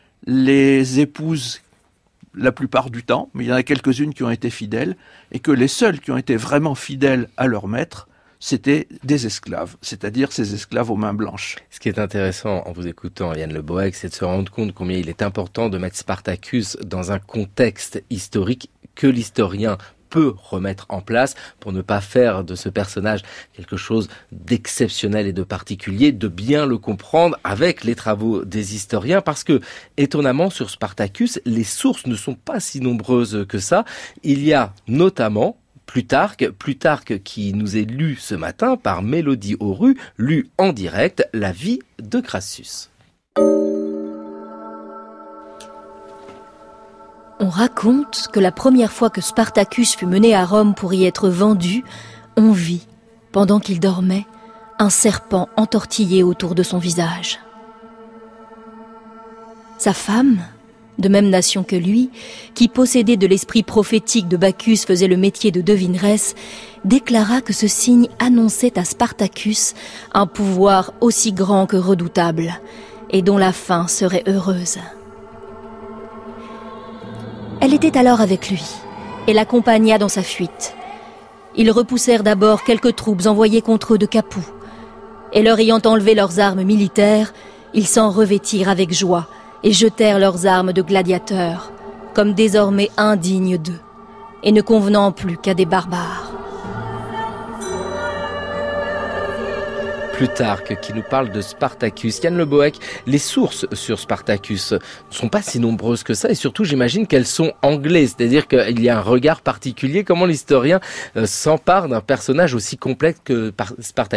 G: les épouses la plupart du temps, mais il y en a quelques-unes qui ont été fidèles, et que les seuls qui ont été vraiment fidèles à leur maître, c'était des esclaves, c'est-à-dire ces esclaves aux mains blanches.
A: Ce qui est intéressant en vous écoutant, Yann Le Bohec, c'est de se rendre compte combien il est important de mettre Spartacus dans un contexte historique que l'historien peut remettre en place pour ne pas faire de ce personnage quelque chose d'exceptionnel et de particulier, de bien le comprendre avec les travaux des historiens, parce que, étonnamment, sur Spartacus, les sources ne sont pas si nombreuses que ça. Il y a notamment Plutarque, Plutarque qui nous est lu ce matin par Mélodie Auru, lu en direct, La vie de Crassus.
E: On raconte que la première fois que Spartacus fut mené à Rome pour y être vendu, on vit, pendant qu'il dormait, un serpent entortillé autour de son visage. Sa femme, de même nation que lui, qui possédée de l'esprit prophétique de Bacchus faisait le métier de devineresse, déclara que ce signe annonçait à Spartacus un pouvoir aussi grand que redoutable, et dont la fin serait heureuse. Elle était alors avec lui et l'accompagna dans sa fuite. Ils repoussèrent d'abord quelques troupes envoyées contre eux de Capoue, et leur ayant enlevé leurs armes militaires, ils s'en revêtirent avec joie et jetèrent leurs armes de gladiateurs, comme désormais indignes d'eux, et ne convenant plus qu'à des barbares.
A: Plutarque qui nous parle de Spartacus. Yann Le Bohec, les sources sur Spartacus ne sont pas si nombreuses que ça, et surtout j'imagine qu'elles sont anglaises, c'est-à-dire qu'il y a un regard particulier. Comment l'historien euh, s'empare d'un personnage aussi complexe que Spartacus ?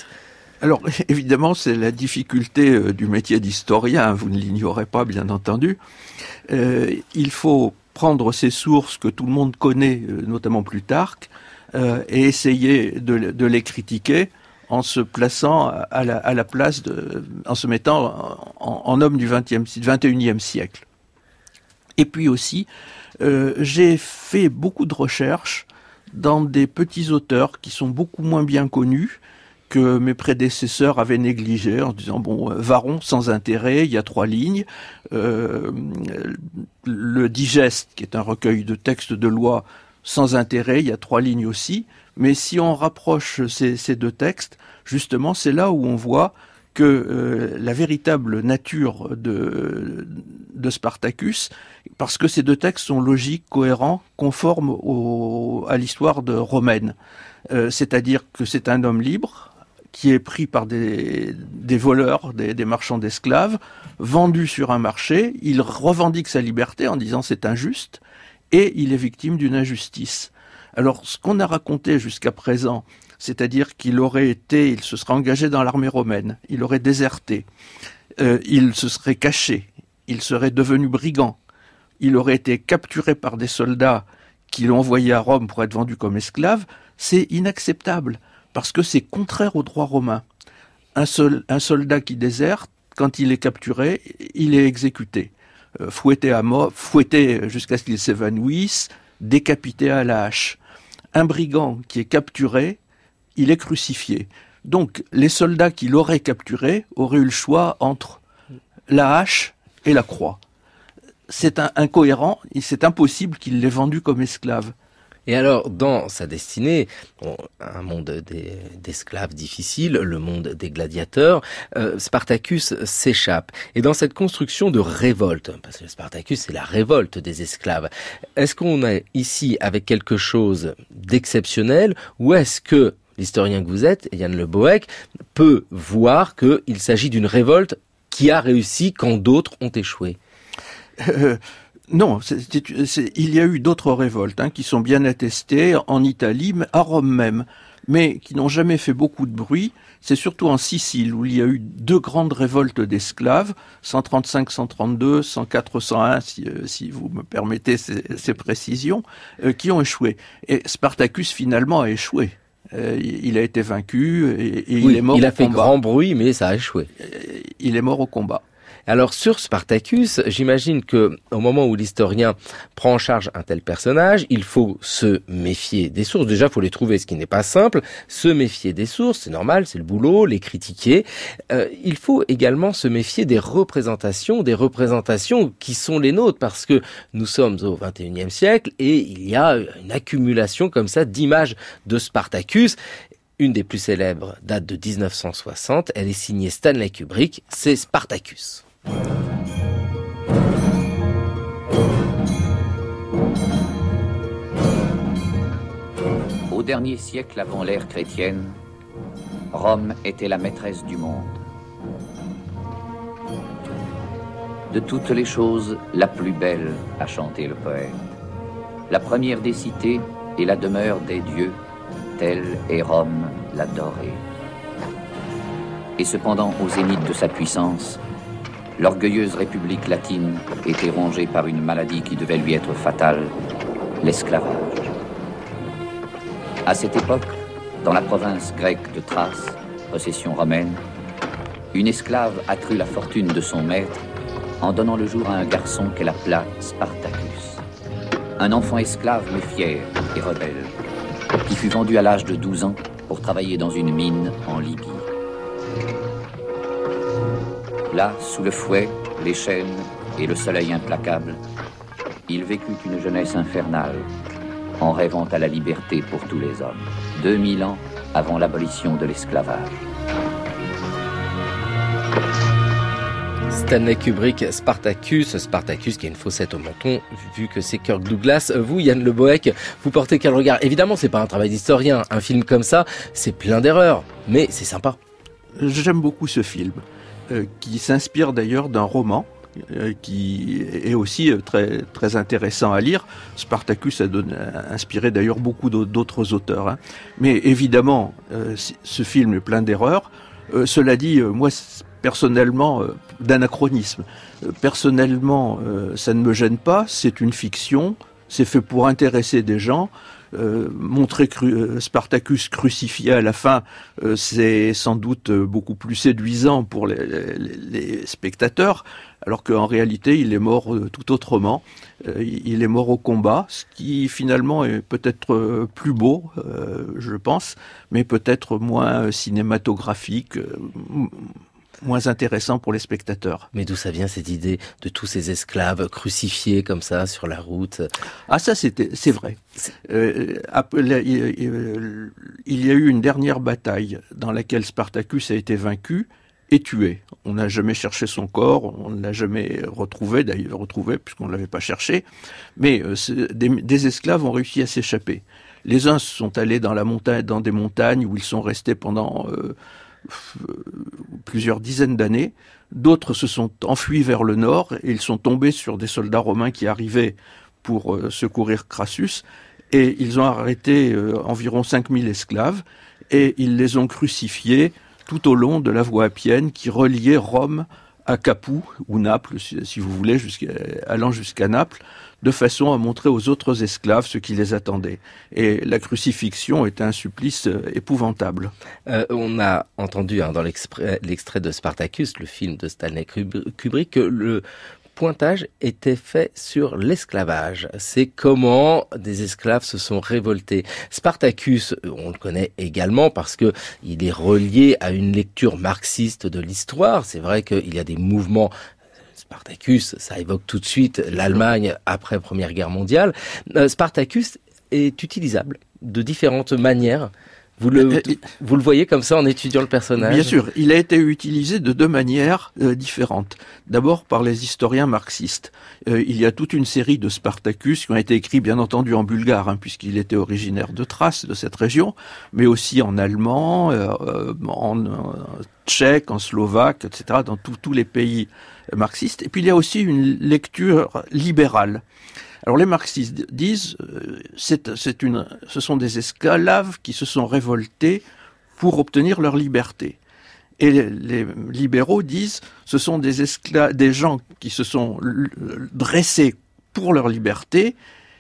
G: Alors, évidemment, c'est la difficulté euh, du métier d'historien, vous ne l'ignorez pas, bien entendu. Euh, il faut prendre ces sources que tout le monde connaît, euh, notamment Plutarque, euh, et essayer de, de les critiquer en se plaçant à la, à la place de, en se mettant en, en homme du vingtième, vingt et unième siècle. Et puis aussi, euh, j'ai fait beaucoup de recherches dans des petits auteurs qui sont beaucoup moins bien connus, que mes prédécesseurs avaient négligé en disant bon, Varron sans intérêt, il y a trois lignes, euh, le Digeste qui est un recueil de textes de loi sans intérêt, il y a trois lignes aussi, mais si on rapproche ces, ces deux textes, justement c'est là où on voit que euh, la véritable nature de, de Spartacus, parce que ces deux textes sont logiques, cohérents, conformes au, à l'histoire de romaine, euh, c'est-à-dire que c'est un homme libre, qui est pris par des, des voleurs, des, des marchands d'esclaves, vendu sur un marché, il revendique sa liberté en disant c'est injuste, et il est victime d'une injustice. Alors, ce qu'on a raconté jusqu'à présent, c'est-à-dire qu'il aurait été, il se serait engagé dans l'armée romaine, il aurait déserté, euh, il se serait caché, il serait devenu brigand, il aurait été capturé par des soldats qu'il a envoyés à Rome pour être vendus comme esclaves, c'est inacceptable, parce que c'est contraire au droit romain. Un, sol, un soldat qui déserte, quand il est capturé, il est exécuté, euh, fouetté à mort, fouetté jusqu'à ce qu'il s'évanouisse, décapité à la hache. Un brigand qui est capturé, il est crucifié. Donc, les soldats qui l'auraient capturé auraient eu le choix entre la hache et la croix. C'est un, incohérent, et c'est impossible qu'il l'ait vendu comme esclave.
A: Et alors, dans sa destinée, bon, un monde des, d'esclaves difficile, le monde des gladiateurs, euh, Spartacus s'échappe. Et dans cette construction de révolte, parce que Spartacus, c'est la révolte des esclaves, est-ce qu'on est ici avec quelque chose d'exceptionnel, ou est-ce que l'historien que vous êtes, Yann Le Bohec, peut voir qu'il s'agit d'une révolte qui a réussi quand d'autres ont échoué?
G: euh... Non, c'est, c'est, c'est, il y a eu d'autres révoltes hein, qui sont bien attestées en Italie, mais à Rome même, mais qui n'ont jamais fait beaucoup de bruit. C'est surtout en Sicile où il y a eu deux grandes révoltes d'esclaves, cent trente-cinq cent trente-deux, cent quatre cent un, si, euh, si vous me permettez ces, ces précisions, euh, qui ont échoué. Et Spartacus finalement a échoué. Euh, il a été vaincu et, et
A: oui,
G: il est mort au combat.
A: Il a fait grand bruit, mais ça a échoué.
G: Il est mort au combat.
A: Alors sur Spartacus, j'imagine que au moment où l'historien prend en charge un tel personnage, il faut se méfier des sources. Déjà, il faut les trouver, ce qui n'est pas simple. Se méfier des sources, c'est normal, c'est le boulot, les critiquer. Euh, il faut également se méfier des représentations, des représentations qui sont les nôtres, parce que nous sommes au vingt et unième siècle et il y a une accumulation comme ça d'images de Spartacus. Une des plus célèbres date de dix-neuf cent soixante, elle est signée Stanley Kubrick, c'est Spartacus.
H: Au dernier siècle avant l'ère chrétienne, Rome était la maîtresse du monde. De toutes les choses, la plus belle, a chanté le poète. La première des cités et la demeure des dieux, telle est Rome la dorée. Et cependant, au zénith de sa puissance, l'orgueilleuse république latine était rongée par une maladie qui devait lui être fatale, l'esclavage. À cette époque, dans la province grecque de Thrace, possession romaine, une esclave accrut la fortune de son maître en donnant le jour à un garçon qu'elle appela Spartacus. Un enfant esclave mais fier et rebelle, qui fut vendu à l'âge de douze ans pour travailler dans une mine en Libye. Là, sous le fouet, les chaînes et le soleil implacable, il vécut une jeunesse infernale, en rêvant à la liberté pour tous les hommes, deux mille ans avant l'abolition de l'esclavage.
A: Stanley Kubrick, Spartacus, Spartacus qui a une fossette au menton, vu que c'est Kirk Douglas. Vous, Yann Le Bohec, vous portez quel regard? Évidemment, c'est pas un travail d'historien, un film comme ça, c'est plein d'erreurs, mais c'est sympa.
G: J'aime beaucoup ce film. Euh, qui s'inspire d'ailleurs d'un roman euh, qui est aussi euh, très très intéressant à lire. Spartacus a, donné, a inspiré d'ailleurs beaucoup d'autres auteurs. Hein. Mais évidemment, euh, ce film est plein d'erreurs. Euh, cela dit, euh, moi personnellement, euh, d'anachronisme. Euh, personnellement, euh, ça ne me gêne pas. C'est une fiction. C'est fait pour intéresser des gens. Euh, montrer cru, Spartacus crucifié à la fin, euh, c'est sans doute beaucoup plus séduisant pour les, les, les spectateurs, alors qu'en réalité, il est mort euh, tout autrement. Euh, il est mort au combat, ce qui finalement est peut-être euh, plus beau, euh, je pense, mais peut-être moins cinématographique, euh, moins intéressant pour les spectateurs.
A: Mais d'où ça vient cette idée de tous ces esclaves crucifiés comme ça sur la route?
G: Ah ça c'était c'est vrai. Euh, il y a eu une dernière bataille dans laquelle Spartacus a été vaincu et tué. On n'a jamais cherché son corps, on ne l'a jamais retrouvé, d'ailleurs retrouvé puisqu'on ne l'avait pas cherché. Mais euh, des, des esclaves ont réussi à s'échapper. Les uns sont allés dans la montagne, dans des montagnes où ils sont restés pendant euh, plusieurs dizaines d'années. D'autres se sont enfuis vers le nord et ils sont tombés sur des soldats romains qui arrivaient pour euh, secourir Crassus et ils ont arrêté euh, environ cinq mille esclaves et ils les ont crucifiés tout au long de la voie appienne qui reliait Rome à Capoue ou Naples, si, si vous voulez, jusqu'à, allant jusqu'à Naples. de façon à montrer aux autres esclaves ce qui les attendait. Et la crucifixion était un supplice épouvantable.
A: Euh, on a entendu hein, dans l'extrait de Spartacus, le film de Stanley Kubrick, que le pointage était fait sur l'esclavage. C'est comment des esclaves se sont révoltés. Spartacus, on le connaît également parce que il est relié à une lecture marxiste de l'histoire. C'est vrai qu'il y a des mouvements. Spartacus, ça évoque tout de suite l'Allemagne après Première Guerre mondiale. Spartacus est utilisable de différentes manières. Vous le, vous le voyez comme ça en étudiant le personnage?
G: Bien sûr, il a été utilisé de deux manières euh, différentes. D'abord par les historiens marxistes. Euh, il y a toute une série de Spartacus qui ont été écrits bien entendu en bulgare, hein, puisqu'il était originaire de Thrace, de cette région, mais aussi en allemand, euh, en euh, tchèque, en slovaque, et cetera, dans tous les pays marxistes. Et puis il y a aussi une lecture libérale. Alors les marxistes disent, euh, c'est, c'est une, ce sont des esclaves qui se sont révoltés pour obtenir leur liberté. Et les, les libéraux disent, ce sont des esclaves, des gens qui se sont dressés pour leur liberté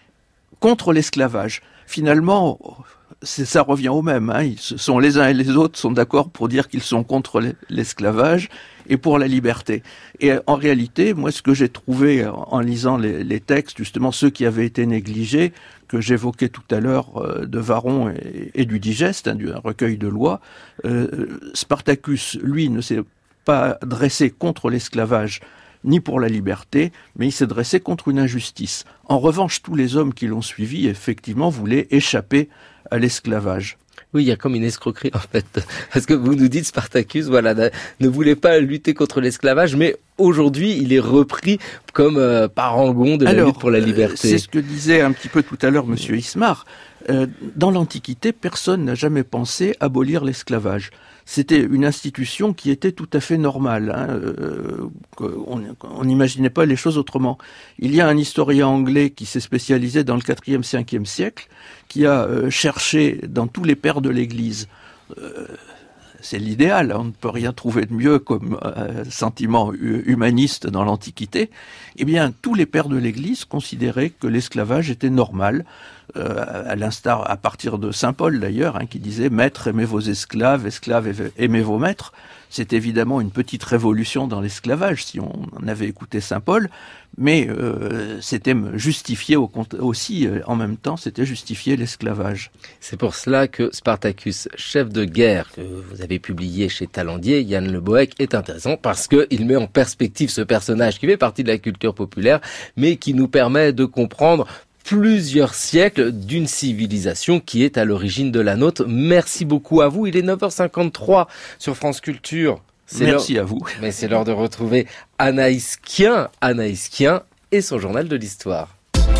G: contre l'esclavage. Finalement, c'est, ça revient au même. Hein. Ils sont les uns et les autres sont d'accord pour dire qu'ils sont contre l'esclavage et pour la liberté. Et en réalité, moi, ce que j'ai trouvé en lisant les, les textes, justement ceux qui avaient été négligés, que j'évoquais tout à l'heure euh, de Varron et, et du Digeste, hein, d'un recueil de lois, euh, Spartacus, lui, ne s'est pas dressé contre l'esclavage ni pour la liberté, mais il s'est dressé contre une injustice. En revanche, tous les hommes qui l'ont suivi, effectivement, voulaient échapper à l'esclavage.
A: Oui, il y a comme une escroquerie en fait, parce que vous nous dites Spartacus, voilà, ne voulait pas lutter contre l'esclavage, mais aujourd'hui il est repris comme euh, parangon de la
G: Alors,
A: lutte pour la liberté.
G: Euh, c'est ce que disait un petit peu tout à l'heure Monsieur Ismar. Euh, dans l'Antiquité, personne n'a jamais pensé abolir l'esclavage. C'était une institution qui était tout à fait normale. Hein, euh, on n'imaginait pas les choses autrement. Il y a un historien anglais qui s'est spécialisé dans le quatrième, cinquième siècle, qui a euh, cherché dans tous les pères de l'Église. Euh, c'est l'idéal, on ne peut rien trouver de mieux comme euh, sentiment humaniste dans l'Antiquité. Eh bien, tous les pères de l'Église considéraient que l'esclavage était normal, euh, à l'instar, à partir de saint Paul d'ailleurs, hein, qui disait « Maîtres, aimez vos esclaves, esclaves, aimez vos maîtres ». C'est évidemment une petite révolution dans l'esclavage, si on avait écouté saint Paul, mais euh, c'était justifié au, aussi, euh, en même temps, c'était justifier l'esclavage.
A: C'est pour cela que Spartacus, chef de guerre, que vous avez publié chez Talandier, Yann Le Bohec, est intéressant parce qu'il met en perspective ce personnage qui fait partie de la culture populaire, mais qui nous permet de comprendre plusieurs siècles d'une civilisation qui est à l'origine de la nôtre. Merci beaucoup à vous. Il est neuf heures cinquante-trois sur France Culture.
G: C'est Merci à vous.
A: Mais c'est l'heure de retrouver Anaïs Kien, Anaïs Kien et son journal de l'histoire.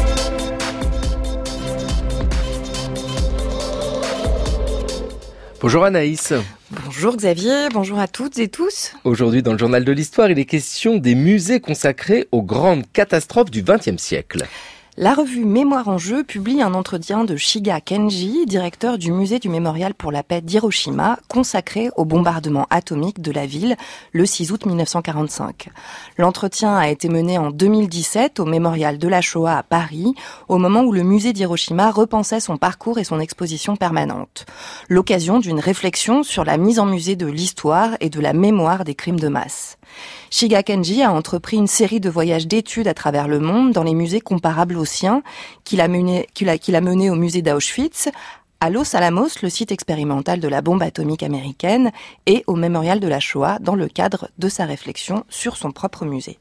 A: Bonjour Anaïs.
I: Bonjour Xavier, bonjour à toutes et tous.
A: Aujourd'hui dans le journal de l'histoire, il est question des musées consacrés aux grandes catastrophes du vingtième siècle.
I: La revue Mémoire en jeu publie un entretien de Shiga Kenji, directeur du musée du mémorial pour la paix d'Hiroshima, consacré au bombardement atomique de la ville le six août mille neuf cent quarante-cinq. L'entretien a été mené en deux mille dix-sept au mémorial de la Shoah à Paris, au moment où le musée d'Hiroshima repensait son parcours et son exposition permanente. L'occasion d'une réflexion sur la mise en musée de l'histoire et de la mémoire des crimes de masse. Shiga Kenji a entrepris une série de voyages d'études à travers le monde dans les musées comparables aux siens, qu'il a mené, qu'il a, qu'il a mené au musée d'Auschwitz, à Los Alamos, le site expérimental de la bombe atomique américaine, et au mémorial de la Shoah dans le cadre de sa réflexion sur son propre musée.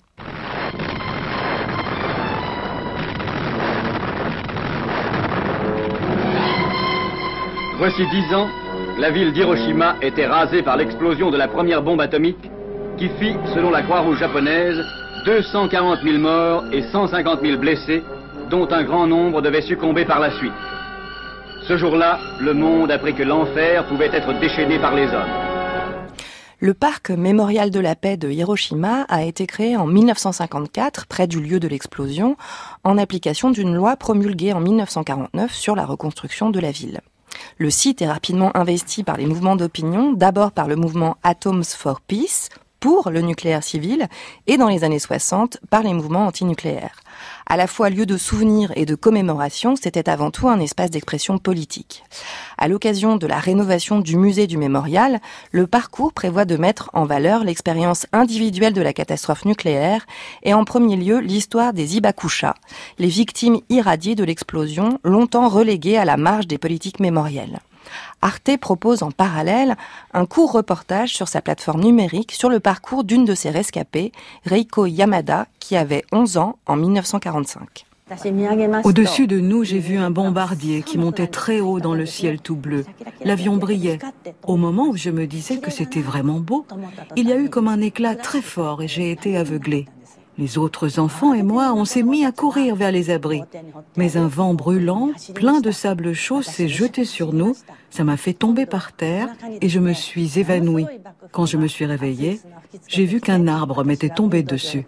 J: Voici dix ans, la ville d'Hiroshima était rasée par l'explosion de la première bombe atomique qui fit, selon la Croix-Rouge japonaise, deux cent quarante mille morts et cent cinquante mille blessés, dont un grand nombre devaient succomber par la suite. Ce jour-là, le monde apprit que l'enfer pouvait être déchaîné par les hommes.
I: Le parc mémorial de la paix de Hiroshima a été créé en mille neuf cent cinquante-quatre, près du lieu de l'explosion, en application d'une loi promulguée en mille neuf cent quarante-neuf sur la reconstruction de la ville. Le site est rapidement investi par les mouvements d'opinion, d'abord par le mouvement Atoms for Peace, pour le nucléaire civil, et dans les années soixante, par les mouvements antinucléaires. À la fois lieu de souvenir et de commémoration, c'était avant tout un espace d'expression politique. À l'occasion de la rénovation du musée du mémorial, le parcours prévoit de mettre en valeur l'expérience individuelle de la catastrophe nucléaire et en premier lieu l'histoire des Hibakusha, les victimes irradiées de l'explosion, longtemps reléguées à la marge des politiques mémorielles. Arte propose en parallèle un court reportage sur sa plateforme numérique sur le parcours d'une de ses rescapées, Reiko Yamada, qui avait onze ans en dix-neuf cent quarante-cinq.
K: Au-dessus de nous, j'ai vu un bombardier qui montait très haut dans le ciel tout bleu. L'avion brillait. Au moment où je me disais que c'était vraiment beau, il y a eu comme un éclat très fort et j'ai été aveuglée. Les autres enfants et moi, on s'est mis à courir vers les abris. Mais un vent brûlant, plein de sable chaud, s'est jeté sur nous. Ça m'a fait tomber par terre et je me suis évanouie. Quand je me suis réveillée, j'ai vu qu'un arbre m'était tombé dessus.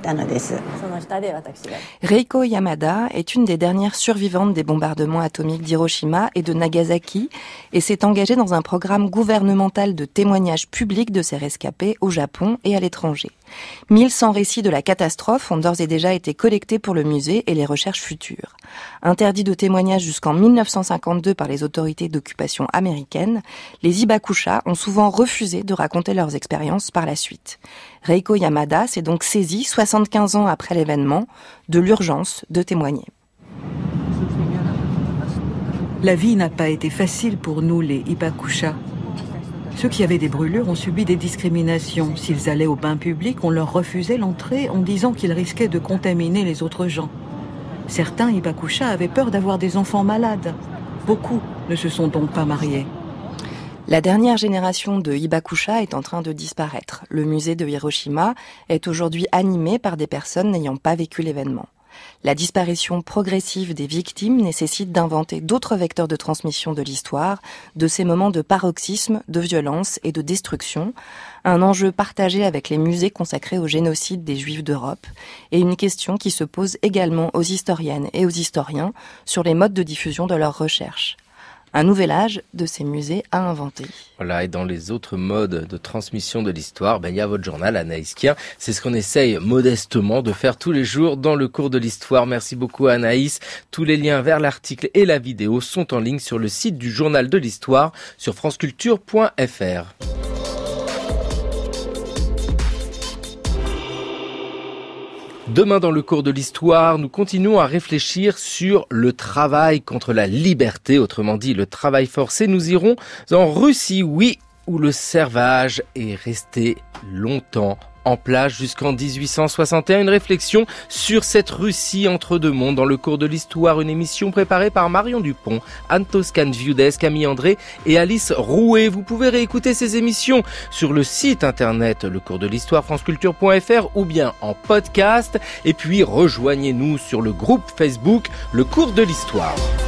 I: Reiko Yamada est une des dernières survivantes des bombardements atomiques d'Hiroshima et de Nagasaki et s'est engagée dans un programme gouvernemental de témoignage public de ses rescapés au Japon et à l'étranger. mille cent récits de la catastrophe ont d'ores et déjà été collectés pour le musée et les recherches futures. Interdits de témoignage jusqu'en dix-neuf cent cinquante-deux par les autorités d'occupation américaines, les Hibakusha ont souvent refusé de raconter leurs expériences par la suite. Reiko Yamada s'est donc saisie, soixante-quinze ans après l'événement, de l'urgence de témoigner.
K: La vie n'a pas été facile pour nous, les Hibakusha. Ceux qui avaient des brûlures ont subi des discriminations. S'ils allaient au bain public, on leur refusait l'entrée en disant qu'ils risquaient de contaminer les autres gens. Certains Hibakusha avaient peur d'avoir des enfants malades. Beaucoup ne se sont donc pas mariés.
I: La dernière génération de Hibakusha est en train de disparaître. Le musée de Hiroshima est aujourd'hui animé par des personnes n'ayant pas vécu l'événement. La disparition progressive des victimes nécessite d'inventer d'autres vecteurs de transmission de l'histoire, de ces moments de paroxysme, de violence et de destruction, un enjeu partagé avec les musées consacrés au génocide des Juifs d'Europe, et une question qui se pose également aux historiennes et aux historiens sur les modes de diffusion de leurs recherches. Un nouvel âge de ces musées à inventer.
A: Voilà, et dans les autres modes de transmission de l'histoire, ben, il y a votre journal, Anaïs Kien. C'est ce qu'on essaye modestement de faire tous les jours dans le cours de l'histoire. Merci beaucoup, Anaïs. Tous les liens vers l'article et la vidéo sont en ligne sur le site du journal de l'histoire sur franceculture point f r. Demain, dans le cours de l'histoire, nous continuons à réfléchir sur le travail contre la liberté, autrement dit le travail forcé. Nous irons en Russie, oui, où le servage est resté longtemps en place jusqu'en dix-huit cent soixante et un. Une réflexion sur cette Russie entre deux mondes dans le cours de l'histoire. Une émission préparée par Marion Dupont, Anne Toscane-Viudès, Camille André et Alice Rouet. Vous pouvez réécouter ces émissions sur le site internet le cours de l'histoire franceculture point f r ou bien en podcast. Et puis rejoignez-nous sur le groupe Facebook Le cours de l'histoire.